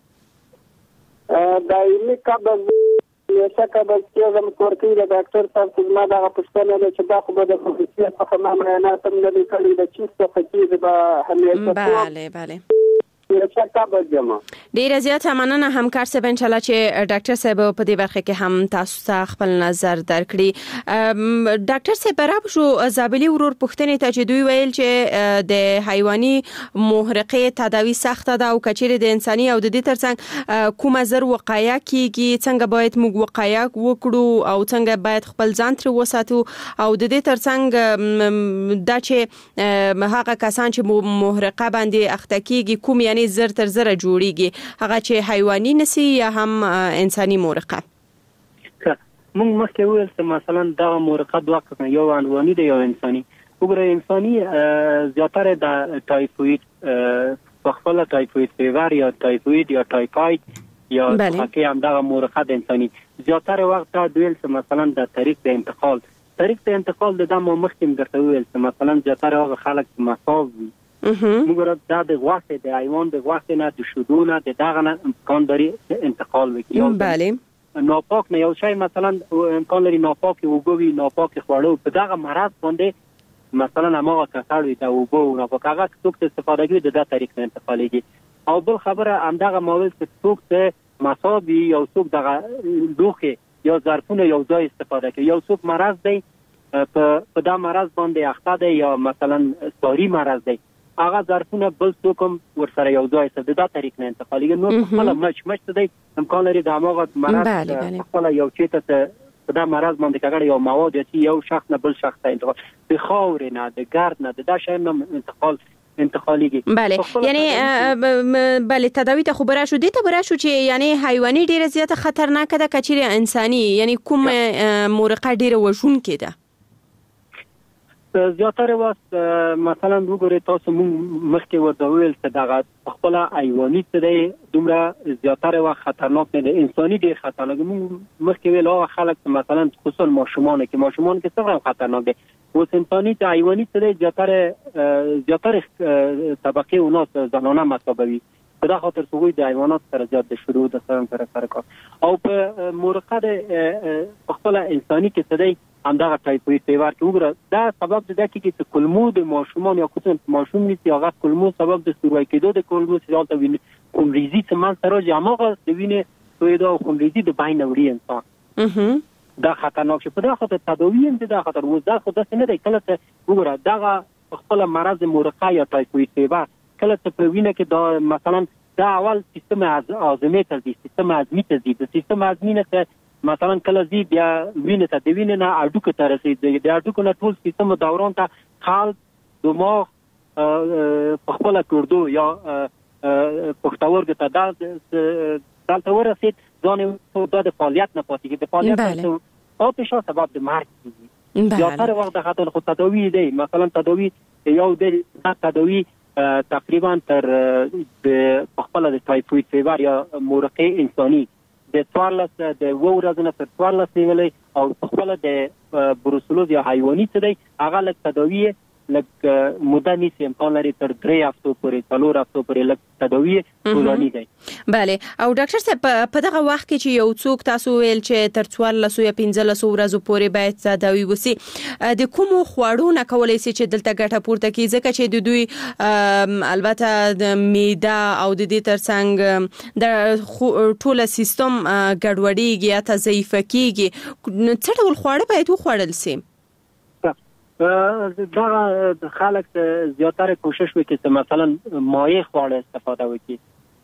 دایمي قبض یو څه قبض کېږم کورکی د ډاکټر صاحب څخه دغه پوښتنه ده چې دا خو به د کومې څه ما معاینات هم نه کړی د څه څه کېږي به همیشه bale bale ډیر زیات مننه همکار صاحب ان شاء الله چې ډاکټر صاحب په دې برخه کې هم تاسو ته خپل نظر درکړي ډاکټر صاحب برابر شو زابلی ورور پوښتنې ته چې دوی ویل چې د حیواني محرقې تداوی سخته ده او کچېره د انساني او د دې ترڅنګ کومه زر وقایه کیږي څنګه باید موږ وقایه وکړو او څنګه باید خپل ځان تر وساتو او د دې ترڅنګ دا چې هغه کسان چې محرقه باندې اخته کیږي کوم یعنی زر تر زر جوړیږي هغه چې حیواني نسی یا هم انساني مورقه موږ مخکې ویل چې مثلا دا مورقه دوه قسمه یو حیواني دی یو انساني وګوره انساني زیاتره د ټایفوید په خپل ټایفوید فیور یا ټایفوید یا ټایفاید یا حقیقت هم دا مورقه د انساني زیاتره وخت دا ویل چې مثلا د طریق د انتقال طریق د انتقال د دمو مخکې درته ویل چې مثلا زیاتره هغه خلک مساو موږ دا د غوښه د حیوان د غوښه نه د شودونه د دغه نه امکان لري انتقال وکړي بله ناپاک نه یو شی مثلا امکان لري ناپاک وګوي ناپاک خواړه په دغه مرض باندې مثلا هغه کسر وي د وګو ناپاک هغه څوک استفاده کوي د دغه طریق نه انتقالېږي او بل خبره همدغه ماول چې څوک ته مصابي یو څوک دغه دوخه یا ظرفونه یو ځای استفاده کوي یو څوک مرض دی په دا مرض باندې اخته دی یا مثلا ساری مرض دی هغه ظرفونه بل څوک هم ورسره یو ځای سره دا طریق نه انتقالي نو خپل مچ مچ دی امکان لري د هغه مرض خپل یو چیته ته دا مرض باندې کېږي یو مواد چې یو شخص نه بل شخص ته انتقال د خاور نه د ګرد نه د دا شی نه انتقال انتقالیږي. بله یعنی بله تداوی ته خبره شو دي ته خبره شو چې یعنی حیواني ډیره زیاته خطرناک ده کچېره انساني یعنی کوم مورقه ډیره وژونکې ده زیاتره وخت مثلا وګورئ تاسو مونږ مخکې ورته ویل چې دغه خپل حیواني څه دی دومره زیاتره وخت خطرناک نه دی انساني ډیر خطرناک مونږ مخکې ویل هغه خلک مثلا خصوصا ماشومان کې ماشومان کې څومره خطرناک دي اوس انساني ته حیواني څه دی زیاتره زیاتره طبقه اوناس زنانه مسابوي په دا خاطر سوی د حیوانات سره زیات د شروع د سره سره سره کار او په مرقه د خپل انساني کې څه دی همدغه ټایفوید فیور کې وګوره دا سبب د دې کې چې کلمو د ماشومان یا کوم ماشوم نيسي هغه کلمو سبب د سوروي کېدو د کلمو سره د وینې کوم ریزي څه مان سره هغه د وینې توې دا کوم ریزي د باین وړي انسان دا خطرناک شي په دا خاطر تداوی هم دا خطر وو دا خو د څه نه دی کله ته وګوره دا خپل مرض مرقه یا ټایفوید فیور کله ته په وینې کې دا مثلا دا اول سیستم هاضمه ته دي سیستم هاضمي ته دي د سیستم هاضمي نه مثلا کله زی بیا وینې ته د وینې نه اډوکه ته رسیدي د اډوکه نه ټول سیستم دوران ته خال دماغ په خپل کوردو یا پښتورګ ته دا دلته ورسید ځان د فعالیت نه پاتې د فعالیت او په شو سبب د مرګ کیږي یا تر وخت د خاطر خو تداوی دی مثلا تداوی یو د تداوی تقریبا تر د خپل د ټایفوید فیور یا مرقه انساني د څوارلس د وو ورځې تر څوارلس نیولې او خپل د بروسلوز یا حیواني څه دی هغه لک تداوی لک موده نیسي امکان لري تر درې هفتو پورې څلور هفتو پورې لک تداوی ټولنی دی. بله او ډاکټر صاحب په دغه وخت کې چې یو څوک تاسو ویل چې تر څوارلس یا پنځلس ورځې پورې باید تداوی وسی د کوم خوړو نه کولای شي چې دلته ګټه پورته کیږي ځکه چې د دوی البته د معده او د دې ترڅنګ د ټول سیستم ګډوډیږي یا ضعیف کیږي څه ډول خواړه باید وخوړل شي؟ دا خلک زیاتره کوشش وکړي چې مثلا مایع خواړه استفاده وکړي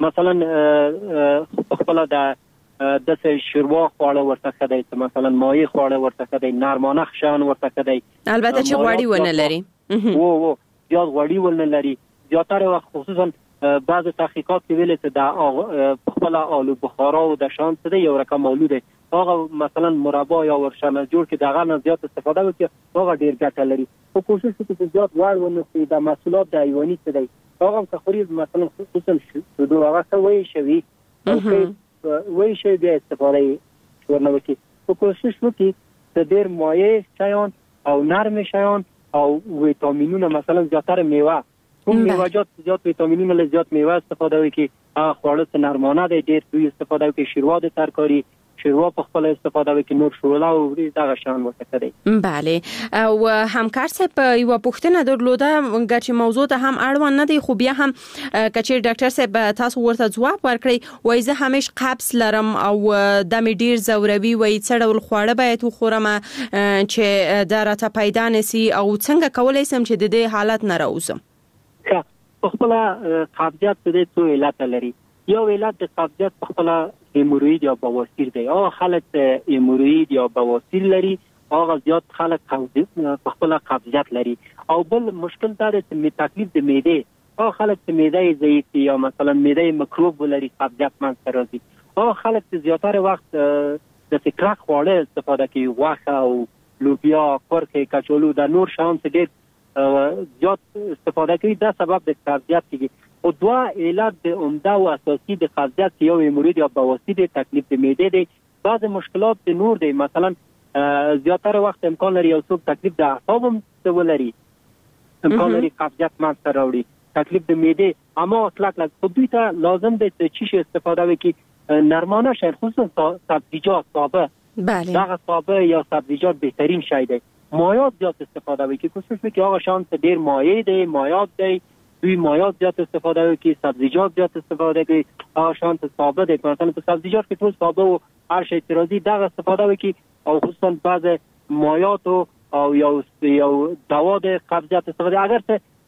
مثلا خپل د د شوروا خواړه ورته کړي چې مثلا مایع خواړه ورته کړي نرمانه خشان ورته کړي البته چې غوړي ونه لري وو وو زیات غوړي ونه لري زیاتره وخت خصوصا بعض تحقیقات کې ویل چې د خپل آلو بخارا او د شان څه یو رقم آلو دی هغه مثلا مربا یا ورشنه جوړ کې دغه نه زیات استفاده وکړي هغه ډیر ګټه لري خو کوشش وکړي چې زیات وړ ونسي د محصولات د حیواني څه دی هغه تخریب مثلا خصوصا شودو هغه څه وایي شوی وایي شوی بیا استفاده ورنه وکړي خو کوشش وکړي چې ډیر مایع شیان او نرم شیان او ویټامینونه مثلا زیاتره میوه کوم میوه‌جات زیات ویټامینونه له زیات میوه استفاده وکړي هغه خواړه نرمانه دي ډیر دوی استفاده وکړي شوروا د ترکاری شروع په خپل استفاده وکړي نور شولا او دغه شان ورته کوي. بله او همکار صاحب یو پوښتنه درلوده ګرچې موضوع ته هم اړوند نه دی خو بیا هم کچې ډاکټر صاحب تاسو ورته ځواب ورکړئ وای زه همیش قبض لرم او د مې ډیر زوروي وای څه ډول خواړه باید وخورم چې دا راته پیدا نسی او څنګه کولای سم چې د دې حالت نه راوځم؟ په خپل قبضیت د څه علت لري یو علت د قبضیت په خپل هیموروید یا بواسیر دی او خلک هیموروید یا بواسیر لري هغه زیات خلک په خپل قبضیت لري او بل مشکل دا دی چې تکلیف د معده او خلک چې معده ضعیف یا مثلا معده میکروب لري قبضیت منځ راځي او خلک چې زیاتره وخت د فکرک خواړه استفاده کوي غوښه او لوبیا کورکه کچالو د نور شان څه ډېر زیات استفاده کوي دا سبب د قبضیت کیږي او دوا علت د عمده او اساسي د قبضیت یو هیموروید یا بواسیر د تکلیف د معده دی بعض مشکلات د نور دی مثلا زیاتره وخت امکان لري یو څوک تکلیف د اعصاب هم ولري امکان لري قبضیت منځ راوړي تکلیف د معده اما اطلاق لا دوی ته لازم دی چې چی شي استفاده وکړي نرمانه شي خصوصا سبزیجات سابه بله دا سابه یا سبزیجات بهترین شی دی مایعات زیات استفاده وکړي کوشش وکړي هغه شانس ډیر مایع دی مایعات دی دوی مایعات زیات استفاده وکړي سبزیجات زیات استفاده وکړي هغه شانس سابه دی مثلا په سبزیجات کې ټول سابه او هر شی ترازی دا استفاده وکړي او خصوصا بعض مایعات او یو یو دوا د قبضیت استفاده اگر څه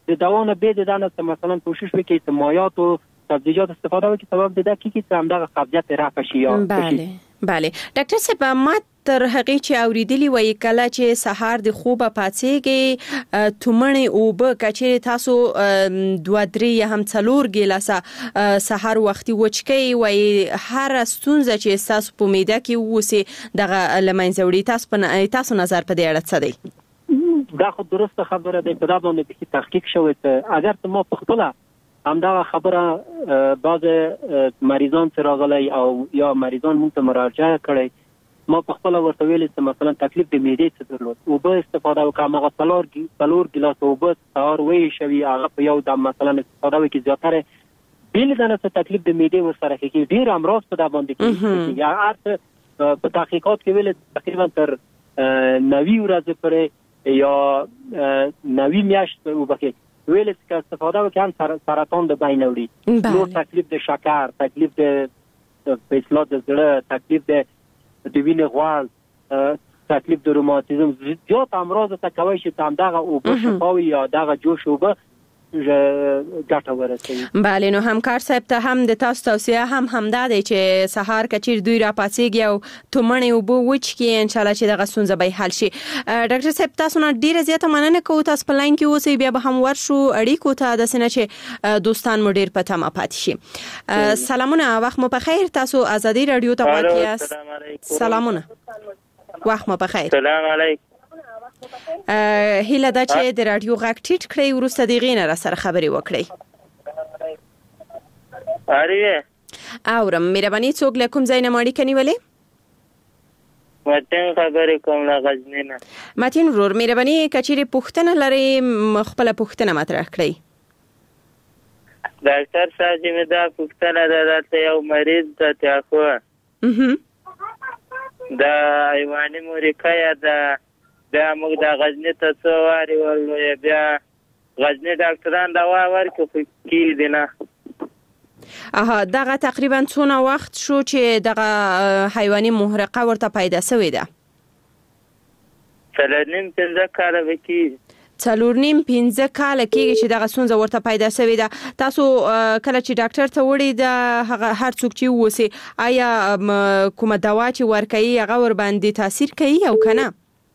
د دوانه به د دانه مثلا کوشش وکړي چې مایات او سبزیجات استفاده وکړي سبب د دې کې چې همدغه قبضیت رافع شي یا بله بله ډاکټر صاحب ما تر هغه چې اوریدلی وای کله چې سحر د خوبه پاتېږي تومنې او به کچې تاسو دوه درې هم څلور ګلاسه سحر وختي وچکی وای هر ستونزه چې تاسو په معده کې ووسی دغه لمنځوړي تاسو په تاسو نظر په دې اړه څه دی؟ دا خو درسته خبره ده، په دا باندې به تحقیق شوی ته اگر ته ما په خپل همدغه خبره بعض مریضان سره غلي او یا مریضان مونږ ته مراجعه کړي ما په خپل ورته ویل چې مثلا تکلیف د معدې څخه درلود او به استفاده وکړم هغه څلور څلور ګلاس او به سهار وې شوی هغه په یو د مثلا استفاده وکړي زیاتره بیل دنه څه تکلیف د معدې ورسره کې ډیر امراض په دا باندې کې یا ارته په تحقیقات کې ویل تقریبا تر نوي ورځې پرې یا نوي میاشت وبکه ویل چې استفاده وکړم سرطان د بین وړي نو تکلیف د شکر، تکلیف د فیصله د زړه، تکلیف د د وینې غوړ، تکلیف د روماتیزم، زیات امراض ته کوي چې تام دغه او په شفاوي یا دغه جوش وبه ګټه ورسوي. بله نو همکار صاحب ته هم د تاسو توصیه هم همدا دی چې سحر کچیر دوی را پاتېږي او تومنې او بو وچ کې ان شاء الله چې دغه ستونزه به حل شي. ډاکټر صاحب تاسو نه ډیره زیاته مننه کوم تاسو په لاین کې اوسئ بیا به هم ورشو اړیکو ته د سینه چې دوستان مو ډیر پته ما پاتې شي. سلامونه وخت مو په خیر، تاسو ازادي رادیو ته پاتې یاست. سلامونه وخت مو په خیر. سلام علیکم. هیله دا چې د رادیو غږ ټیټ کړئ ورسته د غینه را سره خبرې وکړئ. اړیه اورم مهرباني څوک له کوم ځای نه ماړی کني ولې؟ متن خبرې کوم لا غزنی نه. متن ورور مهرباني کچېره پوښتنه لري خپل پوښتنه مطرح کړئ. ډاکټر صاحب چې دا پوښتنه ده چې یو مریض ته تاخو دا ایواني مورکا یا دا بیا موږ د غزنی ته څو واري ولې بیا غزنی ډاکټران دا ورکو کې دي نه. اها دغه تقریبا څونه وخت شو چې دغه حیواني محرقه ورته پیدا شوې ده؟ څلورنیم پنځه کاله وکي. څلورنیم پنځه کاله کېږي چې دغه ستونزه ورته پیدا شوې ده. تاسو کله چې ډاکټر ته وړي د هر څوک چې ووسی آیا کومه دوا چې ورکوي هغه ور باندې تاثیر کوي او کنه؟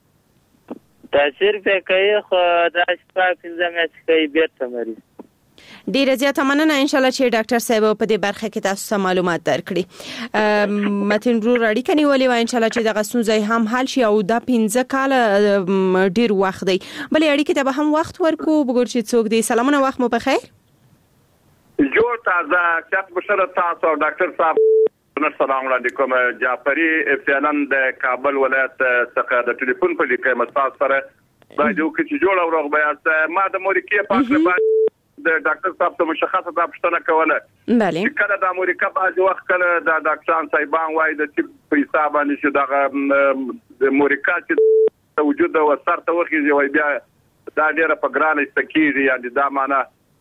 تاثیر په کوي خو دا شپه پنځه میاشتې کوي بیرته مریض. ډیره زیاته مننه ان شاء الله چې ډاکټر صاحب په دې برخه کې تاسو معلومات درکړي. متن ورو اړیکه نیولې و ان شاء الله چې دغه ستونزه هم حل شي او دا پنځه کاله ډیر وخت دی. بلې اړیکه ته به هم وخت ورکو وګور چې څوک دی. سلامونه وخت مو په خیر. جوړ تازه چت بشره تاسو ډاکټر صاحب السلام علیکم. جعفری فعلا د کابل ولایت څخه د ټلیفون په لیکه مساس سره دا یو کې جوړ او رغبه است ما د امریکای په اړه د ډاکټر صاحب ته مشخصه د پښتنه کوله. بله کله د امریکا په وخت کله د ډاکټران صاحبان وای د چې په حساب باندې چې د امریکا چې وجود او اثر ته ورخیږي وای بیا دا ډیره په ګرانه استکیږي یعنی دا معنا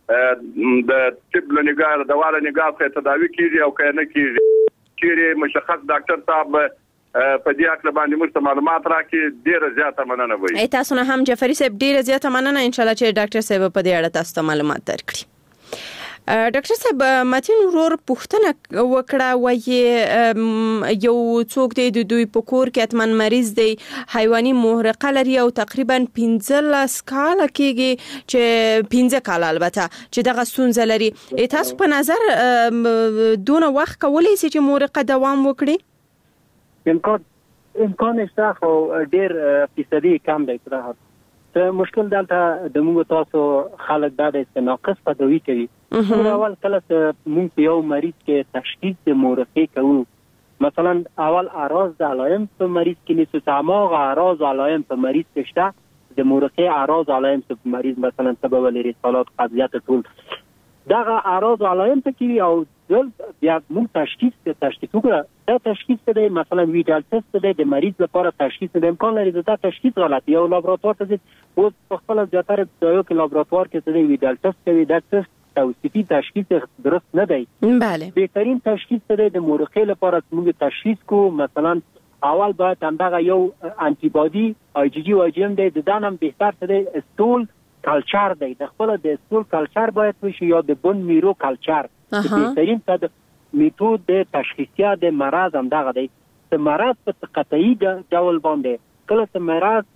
د طب له نگاه د واله نگاه ته تداوی کیږي او کنه کیږي چې مشخص ډاکټر صاحب په دې اړه باندې موږ معلومات راکړي. ډیره زیاته مننه وایي. ای تاسو نه هم جعفری صاحب ډیره زیاته مننه ان شاء الله چې ډاکټر صاحب په دې اړه تاسو ته معلومات درکړي. ډاکټر صاحب متن ورور پوښتنه وکړه وایي یو څوک دی د دوی په کور کې اتمن مریض دی حیواني محرقه لري او تقریبا پنځلس کاله کېږي چې پنځه کاله البته چې دغه ستونزه لري. تاسو په نظر دونه وخت کولی شي چې محرقه دوام وکړي؟ امکان امکان شته خو ډیر فیصدي کم دی. ته مشکل دلته د موږ تاسو خلک دا د ناقص تداوی کوي. اول کله موږ یو مریض کې تشخیص د محرقه کوو مثلا اول اعراض د علائم په مریض کې نیسو تمام اعراض علائم په مریض کې شته د محرقه اعراض علائم په مریض مثلا سبب لري سالات قضیات ټول دغه اعراض علائم ته کوي او دل بیا موږ تشخیص ته تشخیص وکړه. دا تشخیص ته مثلا ویډال تست ته د مریض لپاره تشخیص د امکان لري دا تشخیص غلط یو لابراتوار ته اوس په خپل ځاتره یو کې لابراتوار کې ته ویډال تست کوي دا تست توصیفي تشخیص درست نه دی. بله بهترین تشخیص ته د محرقه لپاره موږ تشخیص کو مثلا اول باید همدغه یو انټي بادي آی جی جی او جی ام د دانم بهتر ته استول کلچر دی د خپل د سکول کلچر باید وشي یا د بن میرو کلچر چې بهترین ته میتود د تشخیصیا د مرض هم دغه دی د مرض په قطعي ډول باندې کله چې مرض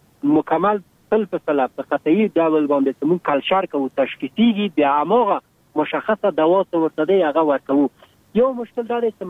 مکمل تل په سلا په قطعي ډول باندې چې موږ کلچر کوو تشخیصي بیا هغه مشخصه دوا ورته دی هغه ورکوو. یو مشکل دا دی چې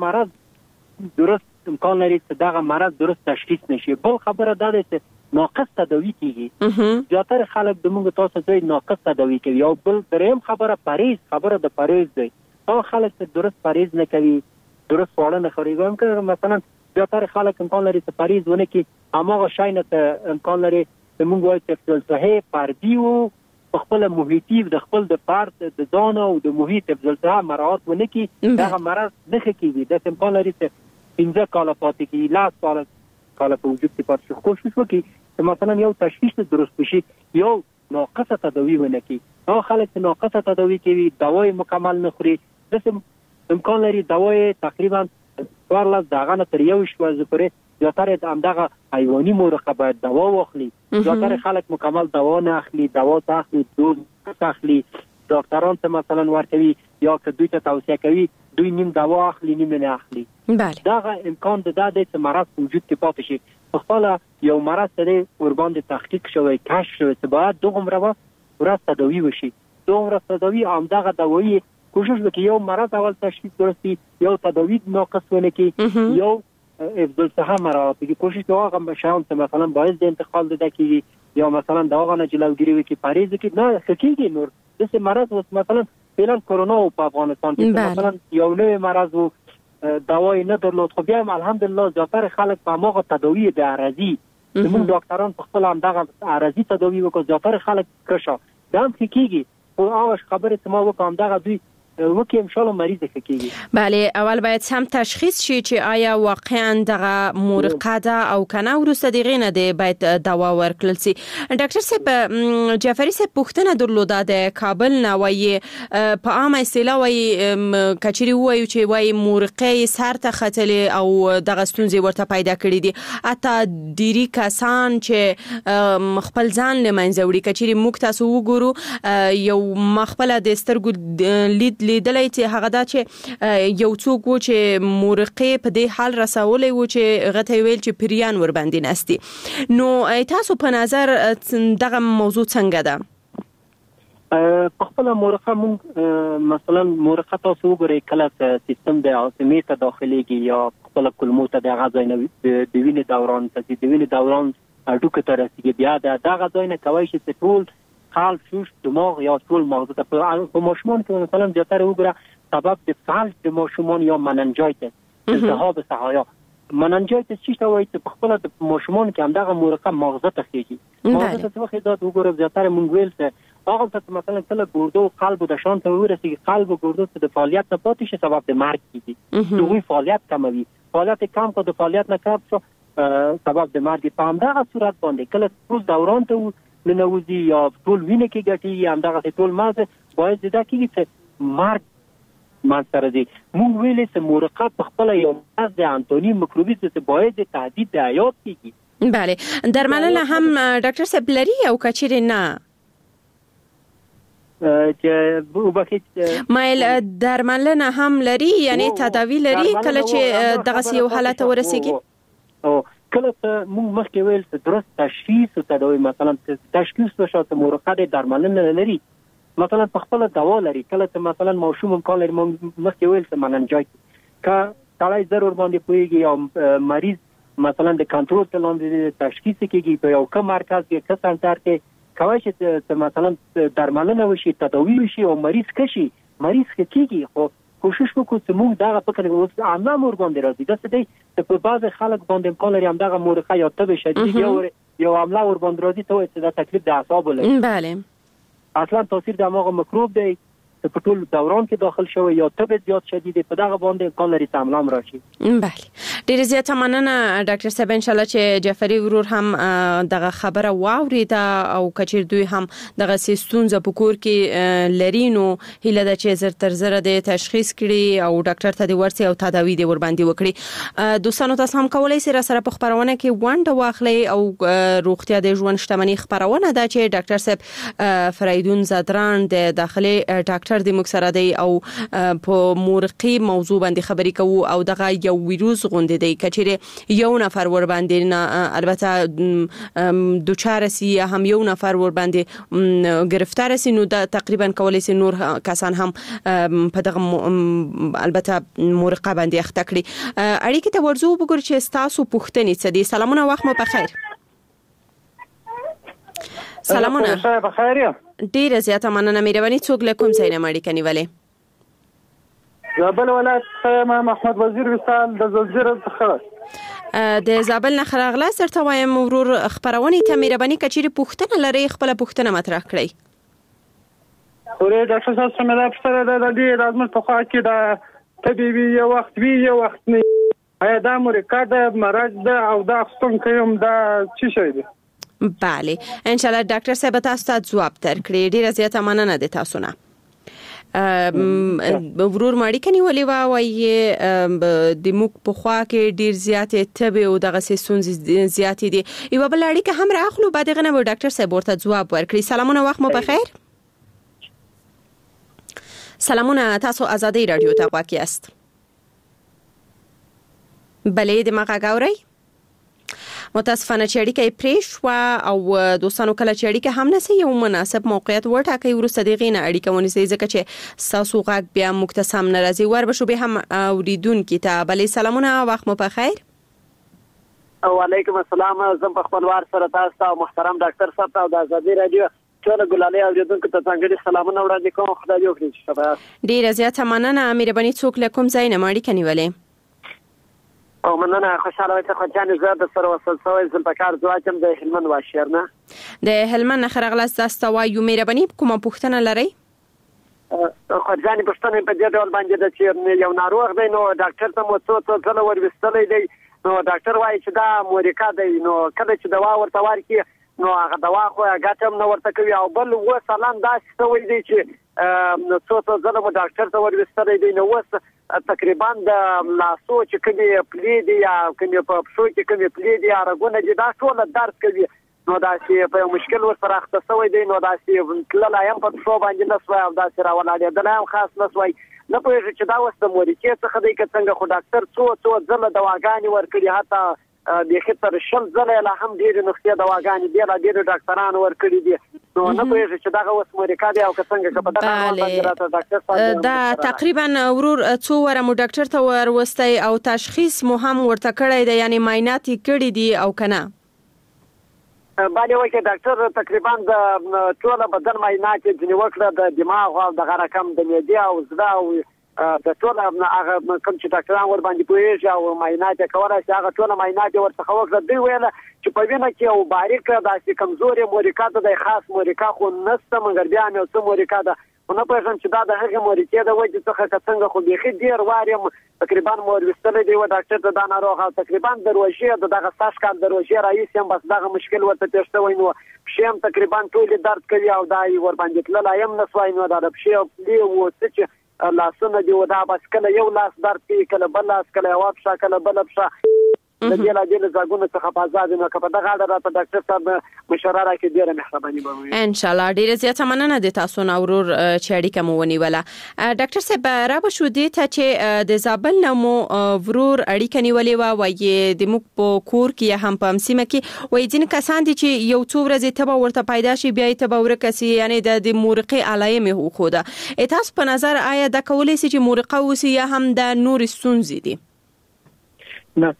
مرض درست امکان لري چې دغه مرض درست تشخیص نشي. بل خبره دا ده چې ناقص تداوی کیږي. زیاتره خلک د موږ تاسو ته ناقص تداوی کوي. یو بل دریم خبره پریز خبره د پریز دی. او خلک چې درست پریز نه کوي درست خواړه نه خوري. ګوم که مثلا زیاتره خلک امکان لري چې پریز ونه کړي هماغه شی نه امکان لري چې موږ وایو چې فلسفه فردي او خپل محیطي د خپل د فرد د ځان او د محیط فلسفه مراعات ونه کړي دغه مرض نه کیږي. د امکان لري چې پنځه کاله پاتې کیږي لاس کاله کاله په وجود کې پاتې شي. کوشش وکړي چې مثلا یو تشخیص درست شي یو ناقصه تداوی ونه کړي. او خلک چې ناقصه تداوی کوي دوای مکمل نه خوري د امکان لري دوای تقریبا ورله دغه نه تر یو شپه پورې زیاتره د همدغه حیواني مرکب باید دوا واخلي. زیاتره خلک مکمل دوا نه اخلي دوا تاخلي دوز تاخلي ډاکټران ته مثلا ورکوي یا که دوی ته توصیه کوي دوی نیم دوا اخلي نیم نه اخلي. بله دغه امکان د دې چې مرض وجود کې پاتې شي. خپل یو مرض سره ور باندې تحقیق شوی کشف شوی چې باید دغه مرض ورته تداوی وشي. دغه تداوی همدغه دوايي کوشش وکړي یو مرض اول تشخیص درستی یو تداوی ناقص ونه کړي یو افضل صحه مراعات کی کوشش کوي هغه شاون ته مثلا باعث د انتقال ده کیږي یا مثلا دغه نه جلوګیری وکي پاریز کې نه حقيقي نور د مرض مثلا فعلا کرونا په افغانستان کې مثلا یو نوې مرض وو دوايي نه درلود خو بیا هم الحمدلله زیاتره خلک په هغه تداوی د عارضی موږ ډاکټران په خپل هم دغه عارضی تداوی وکړو زیاتره خلک کښه دا هم حقيقي خو هغه خبره چې ما وکم دغه دوی وکي ان شاء الله مریض کیږي. بله اول باید هم تشخیص شي چې آیا واقعا دغه مرقه ده او کنه ورسته دغه نه دی باید دوا ورکړل شي. ډاکټر صاحب جعفری صاحب پوښتنه درلوده د کابل نه وایي په عامه اصطلاح وایي کچري وایي چې وایي مرقه سر ته ختلې او دغه ستونزې ورته پیدا کړې دي اته ډيري کسان چې خپل ځان لمنځوړي کچري موږ تاسو وګورو یو مخبل د سترګو لید لیدلای چې هغه دا چې یو څوک و چې مرقه په دې حال رسولې و چې غته ویل چې پریان ور باندې نستي. نو تاسو په نظر دغه موضوع څنګه ده؟ په خپل مرقه مونږ مثلا مرقه تاسو وګورئ کله سیستم د عاصمه ته داخليږي یا خپل کلمو ته د غذای نه د وینې دوران ته د وینې دوران اډوکه تر رسیدي بیا د غذای نه کوي چې ټول قلب شوش دماغ یا ټول مغز ته په ماشومان کې مثلا زیاتره وګوره سبب د فالج د ماشومان یا مننجایتس التهاب سحایا مننجایتس چې وایي چې خپل د ماشومان کې همدغه مرقه مغز ته خېږي مغز ته وخت دا وګوره زیاتره مونږ ویل چې هغه ته مثلا کله ګردو قلب د شان ته ورسېږي قلب او ګردو ته د فعالیت نه پاتې شي سبب د مرګ کیږي دوی فعالیت کموي فعالیت کم کو د فعالیت نه کم شو سبب د مرګ په همدغه صورت باندې کله ټول دوران ته لنوزي یا ټول وینه کې ګټي همدغه ټول مازه باید دا کیږي چې مرګ مانسره دي. موږ ویلې چې مرقه په خپل یو مرض د انټونی مکروبیز ته باید تهدید د حیات کیږي. بله درملنه هم ډاکټر صاحب لري او کچیر نه چې وبخښ مایل درملنه هم لري یعنی تداوی لري کله چې دغه یو حالت ورسیږي. او کله چې موږ مخکې ویل چې درست تشخیص او تداوی مثلا تشخیص وشو مرقه د درملنه لري مثلا په خپل دوا لري کله چې مثلا ماشوم امکان لري مخکې ویل چې مننجایتس کا تړای ضرور باندې پويږي او مریض مثلا د کنټرول تلاندې تشخیص کیږي په یو کوم مرکز کې څه سنټر کې کوي چې مثلا درملنه وشي تداوی وشي او مریض کشي مریض کیږي خو کوشش وکړو چې موږ دغه فکر وکړو عامه مور باندې راځي دا څه دی چې په بعض خلک باندې امکان لري همدغه مرقه یا تب شدید یو یو عامله ور باندې راځي ته چې دا تکلیف د اعصاب لري. بله اصلا تاثیر د هغه مکروب دی چې په ټول دوران کې داخل شوی یا تب زیات شدید په دغه باندې امکان لري تعامل راشي. بله ډیر زیات مننه ډاکټر صاحب، ان شاء الله چې جعفری ورور هم دغه خبره واوريده او کچیر دوی هم دغه سیستونز په کور کې لرینو هله د چې زر تر زر د تشخیص کړي او ډاکټر ته د ورسي او تداوی د ور باندې وکړي. دوستانو تاسو هم کولای شئ را سره په خبرونه کې ونډه واخلئ او روغتیا د ژوند شتمنۍ خبرونه ده چې ډاکټر صاحب فریدون زدران د داخلي ډاکټر د مکسره دی او په مورقي موضوع باندې خبرې کوو او دغه یو ویروس غونډې دی کچېره یو نفر ور باندې نه البته دوچار سي هم یو نفر ور باندې گرفتار سي نو دا تقریبا کولای سي نور کسان هم په دغه البته مورقه باندې اخته کړي. اړیکې ته ورزو وګورئ چې تاسو پوښتنې څه دي. سلامونه، وخت مو په خیر. سلامونه، په خیر یم. ډیره زیاته مننه. مهرباني څوک له کوم ځای نه اړیکه نیولې؟ زابل ولایت ما محمد وزیر وصال د زلزلې څخه د زابل نه خراغله سره وایم ورور خبرونه ته مهرباني کچېری پوښتنه لري خپل پوښتنه مطرح کړئ. اورې ډاکټر صاحب سره مې پوښتنه ده د دې رازمن په خوا کې د طبيبي یو وخت وی یو وخت نه آیا دا مرکه د مرض ده او دا خصوصا کوم دا څه شي ده؟ بله ان شاء الله ډاکټر صاحب تاسو ته جواب درکړي. ډیره زیاته مننه د تاسو نه. ورور ماړی کني ولې وایي د موک په خوا کې ډیر زیاتې تبه او دغه سونز زیاتې دي. یو بل اړیکه هم راخلو بعد غنه به ډاکټر صاحب ورته جواب ورکړي. سلامونه، وخت مو بخیر. سلامونه، تاسو آزادی رادیو ته واقع است. بلې د مغه غاوري متاسفانه چې اړیکه پرې شو او دوستانو کله چې اړیکه هم نسي یو مناسب موقعیت ورټاکي ورسته دغه نه اړیکه ونیسي ځکه چې ساسو غاک بیا مکتسم ناراضي ور بشو به هم اوریدونکو ته. بلې سلامونه، وخت مو په خیر. وعلیکم السلام. زم په خپلوار سره تاسو او محترم ډاکټر صاحب او د آزادی رادیو ټول ګلالي اوریدونکو ته څنګه سلامونه وړاندې کوم. خدای یو کړی چې ډیره زیاته مننه. مهرباني څوک له کوم ځای نه اړیکه نیولې؟ او مننه خوشاله وي ته جان زه د سره وصل سوې زل پکار ځواچم د هلمند واشیر نه د هلمند خرغله تاسو وایو. مهرباني کومه پوښتنه لرئ؟ خو ځانې پوښتنه په دې ډول باندې د چې یو ناروغ دی نو ډاکټر ته مو څو څو ځله وروستلې دی نو ډاکټر وایي چې دا مورکا دی نو کله چې دوا ورته ورکړي نو هغه دوا خو ګټم نو ورته کوي او بل و سلام داسې څه وایي دی چې نو څو څو ځله مو ډاکټر ته وروستلې دی نو وس تقریبا د لاسو چې کومي پلې دي یا کومي په پښو کې کومي پلې دي هغه دي دا ټول درد کوي نو دا چې په مشکل ور اخته سوی دی نو دا چې تللایم په پښو باندې نسوي او دا چې راولاړې دلایم خاص نسوي نه پوهیږي چې دا وسته مورکې څخه دی که څنګه خو ډاکټر څو څو ځله دواګانې ورکړي حتی د خطر شل ځله لا هم ډېر نختې دواګانې دی لا ډېر ډاکټرانو ورکړي دي نو نه پوهیږي چې دا اوس مورکا دی او که څنګه که په دغه باندې راته ډاکټر صاحب دا تقریبا ورور څو وره مو ډاکټر ته وروستي او تشخیص مو هم ورته کړی دی یعنی معاینات کړي دي او کنه؟ باندې وکړه ډاکټر تقریبا د ټول بدن معاینات چې وکړه د دماغ او د رقم د معدې او زړه او د ټول هغه کوم چې ډاکټران ور باندې پوهیږي او معاینات کوي چې هغه ټول معاینات ورته وکړه دی ویل چې په وینه کې او باریک داسې کمزوري مورکا ده خاص مورکا خو نسته مګر بیا مې څه مورکا ده نو په هم چې دا د هغه مورکې د وجه څخه څنګه خو بيخي ډیر واریم تقریبا مور وستلې دی و ډاکټر ته دا ناروغه تقریبا دروژې دغه ساش کال دروژې رئیس هم بس دغه مشکل ورته تشته وای نو شیم تقریبا ټول درد کوي او دای ور باندې تلل ایم نسوای نو دا د پښې دی و څه لاسونه دی و دا بس کله یو لاس درد کوي کله بل لاس کله یو پښه کله بل پښه د دې لا دې زګونه څخه په آزاد نو کپه دغه راته ډاکټر صاحب مشوره راکړي ډیره مهرباني به ان شاء الله. ډیره زیاته مننه د تاسو نو ورور چې اړیکه مو ونیوله. ډاکټر صاحب را به شو دي ته چې د زابل نمو ورور اړیکه نیولې و وایي د موږ په کور کې هم په سیمه کې وایي ځین کسان دي چې یو څو ورځې ته ورته پیدا شي بیا ته ورکسي یعنی د مورقي علایم هو خوده تاسو په نظر آیا د کولې چې مورقه وسی یا هم د نور ستونزې دي؟ نه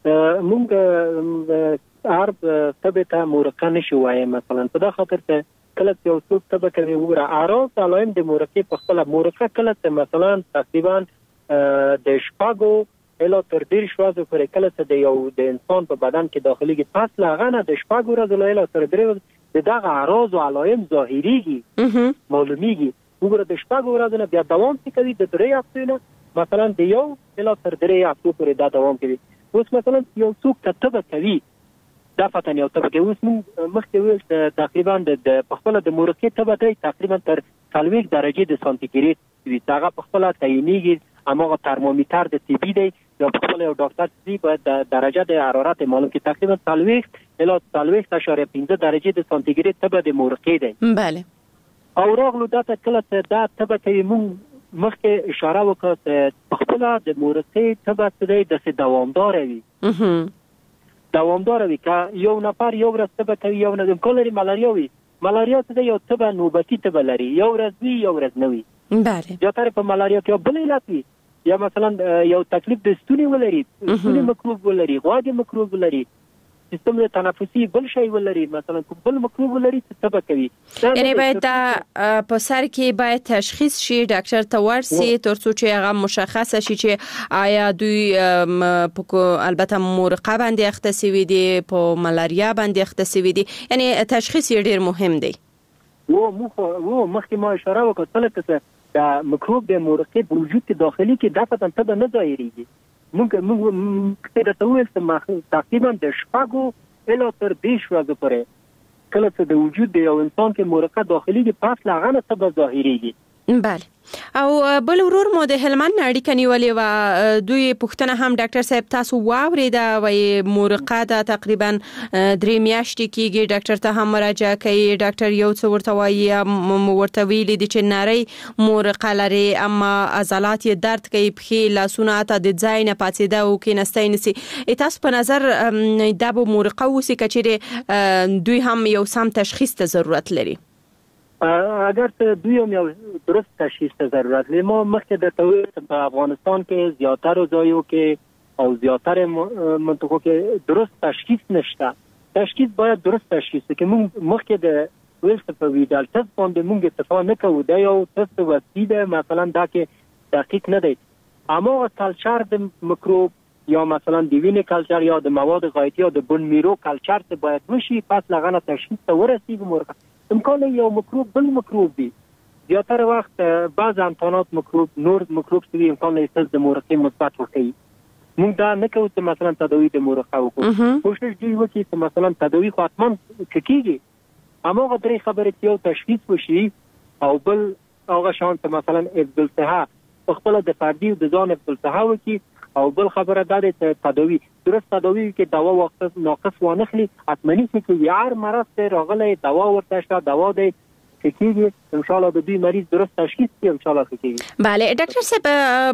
مونږ عرب تبه ته مورقه نشو وایي مثلا په دا خاطر ته کله یو څوک تبه کوي وره اراو علائم د مورقه په خپل مورقه کله مثلا تقریبا د شپاګو اله تر ډیر شوازو پر کله ته د یو د انسان په بدن کې داخليږي پس لاغه د شپاګو ورځې له تر ډیر دغه اراو علائم ظاهريږي معلومیږي وګوره د شپاګو ورځې بیا دوام کوي د درې هفتې مثلا د یو اله تر درې هفتې پورې دا دوام کوي اوس مثلا یو څوک تبه کوي دا فتن یو تبه کوي اوس موږ مخکې ویل تقریبا د خپل د مورقې تبه دی تقریبا تر څلوېښت درجې د سانتیګریډ وي هغه په خپل تعینېږي هماغه ترمامیتر د طبي دی یا په خپل یو ډاکټر چې باید د درجه د حرارت معلوم کړي تقریبا څلوېښت الی څلوېښت اعشاریه پنځه درجې د سانتیګریډ تبه د مورقې دی. بله او راغلو دا ته کله ته دا تبه کوي موږ مخکې اشاره وکړه چې په خپل د مورقې تبه څه دی داسې دوامداره وي دوامداره وي که یو نفر یو ورځ تبه کوي یو ورځ امکان لري ملاریا وي ملاریا څه دی یو تبه نوبتي تبه لري یو ورځ وي یو ورځ نه وي. بله زیاتره په ملاریا کې بل علت وي یا مثلا یو تکلیف د ستوني ولري ستوني مکروب ولري غوږ مکروب ولري سیستم تنفسي بل شی ولري مثلا بل مکروب ولري څه تبه کوي یعنی باید دا په سر کې باید تشخیص شي ډاکټر ته ورسي ترڅو چې هغه مشخص شي چې آیا دوی البته مورقه باندې اخته سوي دي په ملاریا باندې اخته سوي دي یعنی تشخیص ډیر مهم دی. و مخ و مخکې ما اشاره وکړه چې دا مکروب د مورقې په وجود کې داخلي کې دا فتن تبه نه ظاهرېږي موږ موږ د تویل څخه تقریبا د شپږو الی تر دېرش ورځې پورې کله چې د وجود د یو انسان کې مورقه داخلي کې پاس لا غنه تبه ظاهرېږي. بله او بل ورور مو د هلمند اړیکه نیولې و دوی پوښتنه هم ډاکټر صاحب تاسو واورېده وایي مورقه دا تقریبا درې میاشتې کېږي ډاکټر ته هم مراجعه کوي ډاکټر یو څه ورته وایي ورته ویلي دي چې نری مورقه لري اما عضلات یې درد کوي پښې لاسونه حتی د ځای نه پاڅېده او کېنستی نسي تاسو په نظر دا به مورقه اوسي که چیرې دوی هم یو سم تشخیص ته ضرورت لري؟ اگر ته دوی هم یو درست تشخیص ته ضرورت لري ما مخکې د تویل په افغانستان کې زیاتره ځایو کې او زیاتره منطقو کې درست تشخیص نشته تشخیص باید درست تشخیص کې موږ مخکې د ویل په ویډال تست باندې موږ اتفاق نه کوو دا یو تست وسیله مثلا دا کې دقیق نه دی اما کلچر د مکروب یا مثلا د وینې کلچر یا د مواد غایطي یا د بون میرو کلچر ته باید وشي پس لغنه تشخیص ته ورسیږي مورقه امکان یو مکروب بل مکروب دی زیاتره وخت بعض امکانات مکروب نور مکروب سوي امکان لري چې د مورقې مثبت وکړي موږ دا نه کوو چې مثلا تداوی د مورقه وکړو کوشش دی وکړي چې مثلا تداوی خو حتما کیږي اما غوړي خبره چې یو تشخیص وشي او بل هغه شان ته مثلا ابدلته خپل د فردي د ځان ابدلته وکړي او بل خبره دا ده چې تداوی درست تداوی کې دوا وخت ناقص وانخلي اتمنی چې یار مرض ته راغلی دوا ورته شته دوا دی کېږي ان شاء الله د دې مریض درست تشخیص کړي ان شاء الله کېږي. بله ډاکټر صاحب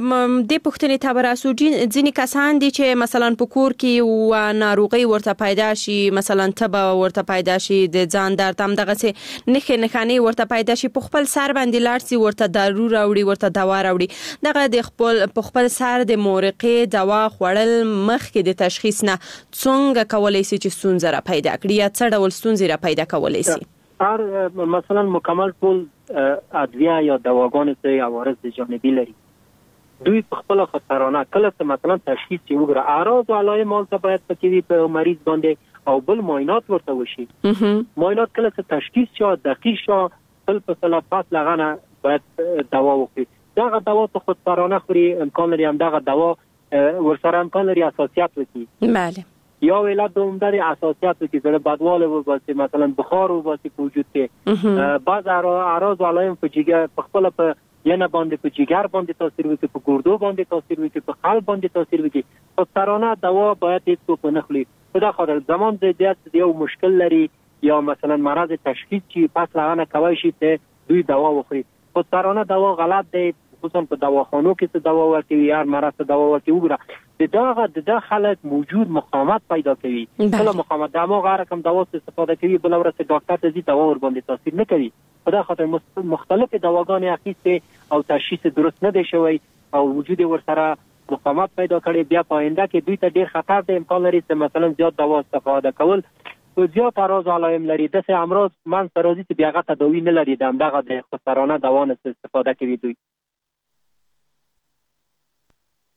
د پوښتنې ته براسو ځینې کسان دي چې مثلا په کور کې و ناروغي ورته پیدا شي مثلا تبه ورته پیدا شي د ځان درد هم دغه څه نخې نښانې ورته پیدا شي په خپل سر باندې لاړ شي ورته دارو راوړي ورته دوا راوړي دغه د خپل په خپل سر د مورقې دوا خوړل مخکې د تشخیص نه څنګه کولای شي چې ستونزه را پیدا کړي یا څه ډول ستونزې را پیدا کولای شي؟ هر مثلا مکمل ټول ادویه یا دواګان څه عوارض جانبي لري دوی په خپل خطرانه کله چې مثلا تشخیص یې وګړه اعراض او علائم ته باید پکې په مریض باندې او بل معاینات ورته وشي معاینات کله چې تشخیص شو دقیق شو بل په صلاح پاس لغانه باید دوا وکړي دغه دوا ته خطرانه خوري امکان لري هم دغه دوا ورسره امکان لري اساسیت وکړي. بله یا علت دومدار اساسیات کې زړه بدواله وباسي مثلا بخار وباسي په وجود کې بعض اعراض او علائم په جګر په خپل په ینه باندې په جګر باندې تاثیر وکړي په ګردو باندې تاثیر وکړي په قلب باندې تاثیر وکړي په سرانه دوا باید هیڅ په نه خلی په دا خاطر زمان د دې یو مشکل لري یا مثلا مرض تشخیص چې پس لغانه کوي شي ته دوی دوا وخوري په سرانه دوا غلط دی خصوصا په دواخانو کې څه دوا ورکوي هر مرض ته دوا ورکوي وګوره د دغه د دغه خلک موجود مقاومت پیدا کوي کله مقاومت د هغه رقم دوا استفاده کوي بل ورته ډاکټر ته ځي دوا ور باندې تاثیر نه کوي په دغه خاطر مختلف دواګانې اخیسته او تشخیص درست نه دی شوی او وجود ورسره مقاومت پیدا کړي بیا په آینده کې دوی ته ډیر خطر دی امکان لري چې مثلا زیات دوا استفاده کول او زیات اعراض علائم لري د څه امراض من سرازي چې بیا غته تداوی نه لري دغه د خطرانه دوا نه استفاده کوي دوی.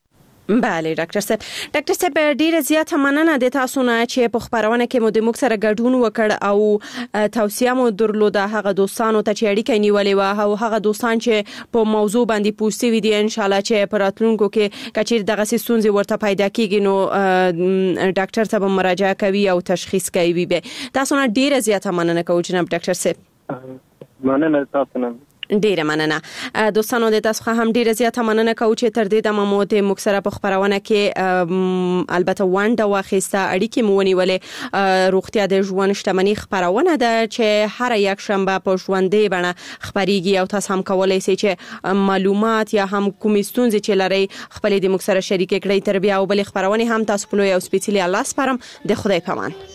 بله ډاکټر صاحب ډاکټر صاحب ډیره زیاته مننه د تاسو نه چې په خبرونه کې مو د موږ سره ګډون وکړ او توصیه مو درلوده هغه دوستانو ته چې اړیکه نیولې و او هغه دوستان چې په موضوع باندې پوښتنه وي دي ان شاء الله چې په راتلونکو کې کچیر دغه ستونزې ورته پیدا کیږي نو ډاکټر ته مراجعه کوي او تشخیص کوي به تاسو نه ډیره زیاته مننه کوم جناب ډاکټر صاحب مننه تاسو نه ډیره مننه دوستانو د تاسو هم ډیره زیاته مننه کوم چې تر دې د مموت مکسره په خبرونه کې البته وانډه واخیسته اړیکې مو ونیولې روغتیا د ژوند شتمنۍ خبرونه ده چې هر یک شنبه په ژوندې بڼه خبريږي او تاسو هم کولای شئ چې معلومات یا هم کوم ستونزې چې لري خپل د مکسره شریک کړئ تر بیا او بل خبرونه هم تاسو په لوی او سپیڅلی الله سپارم د خدای پامان.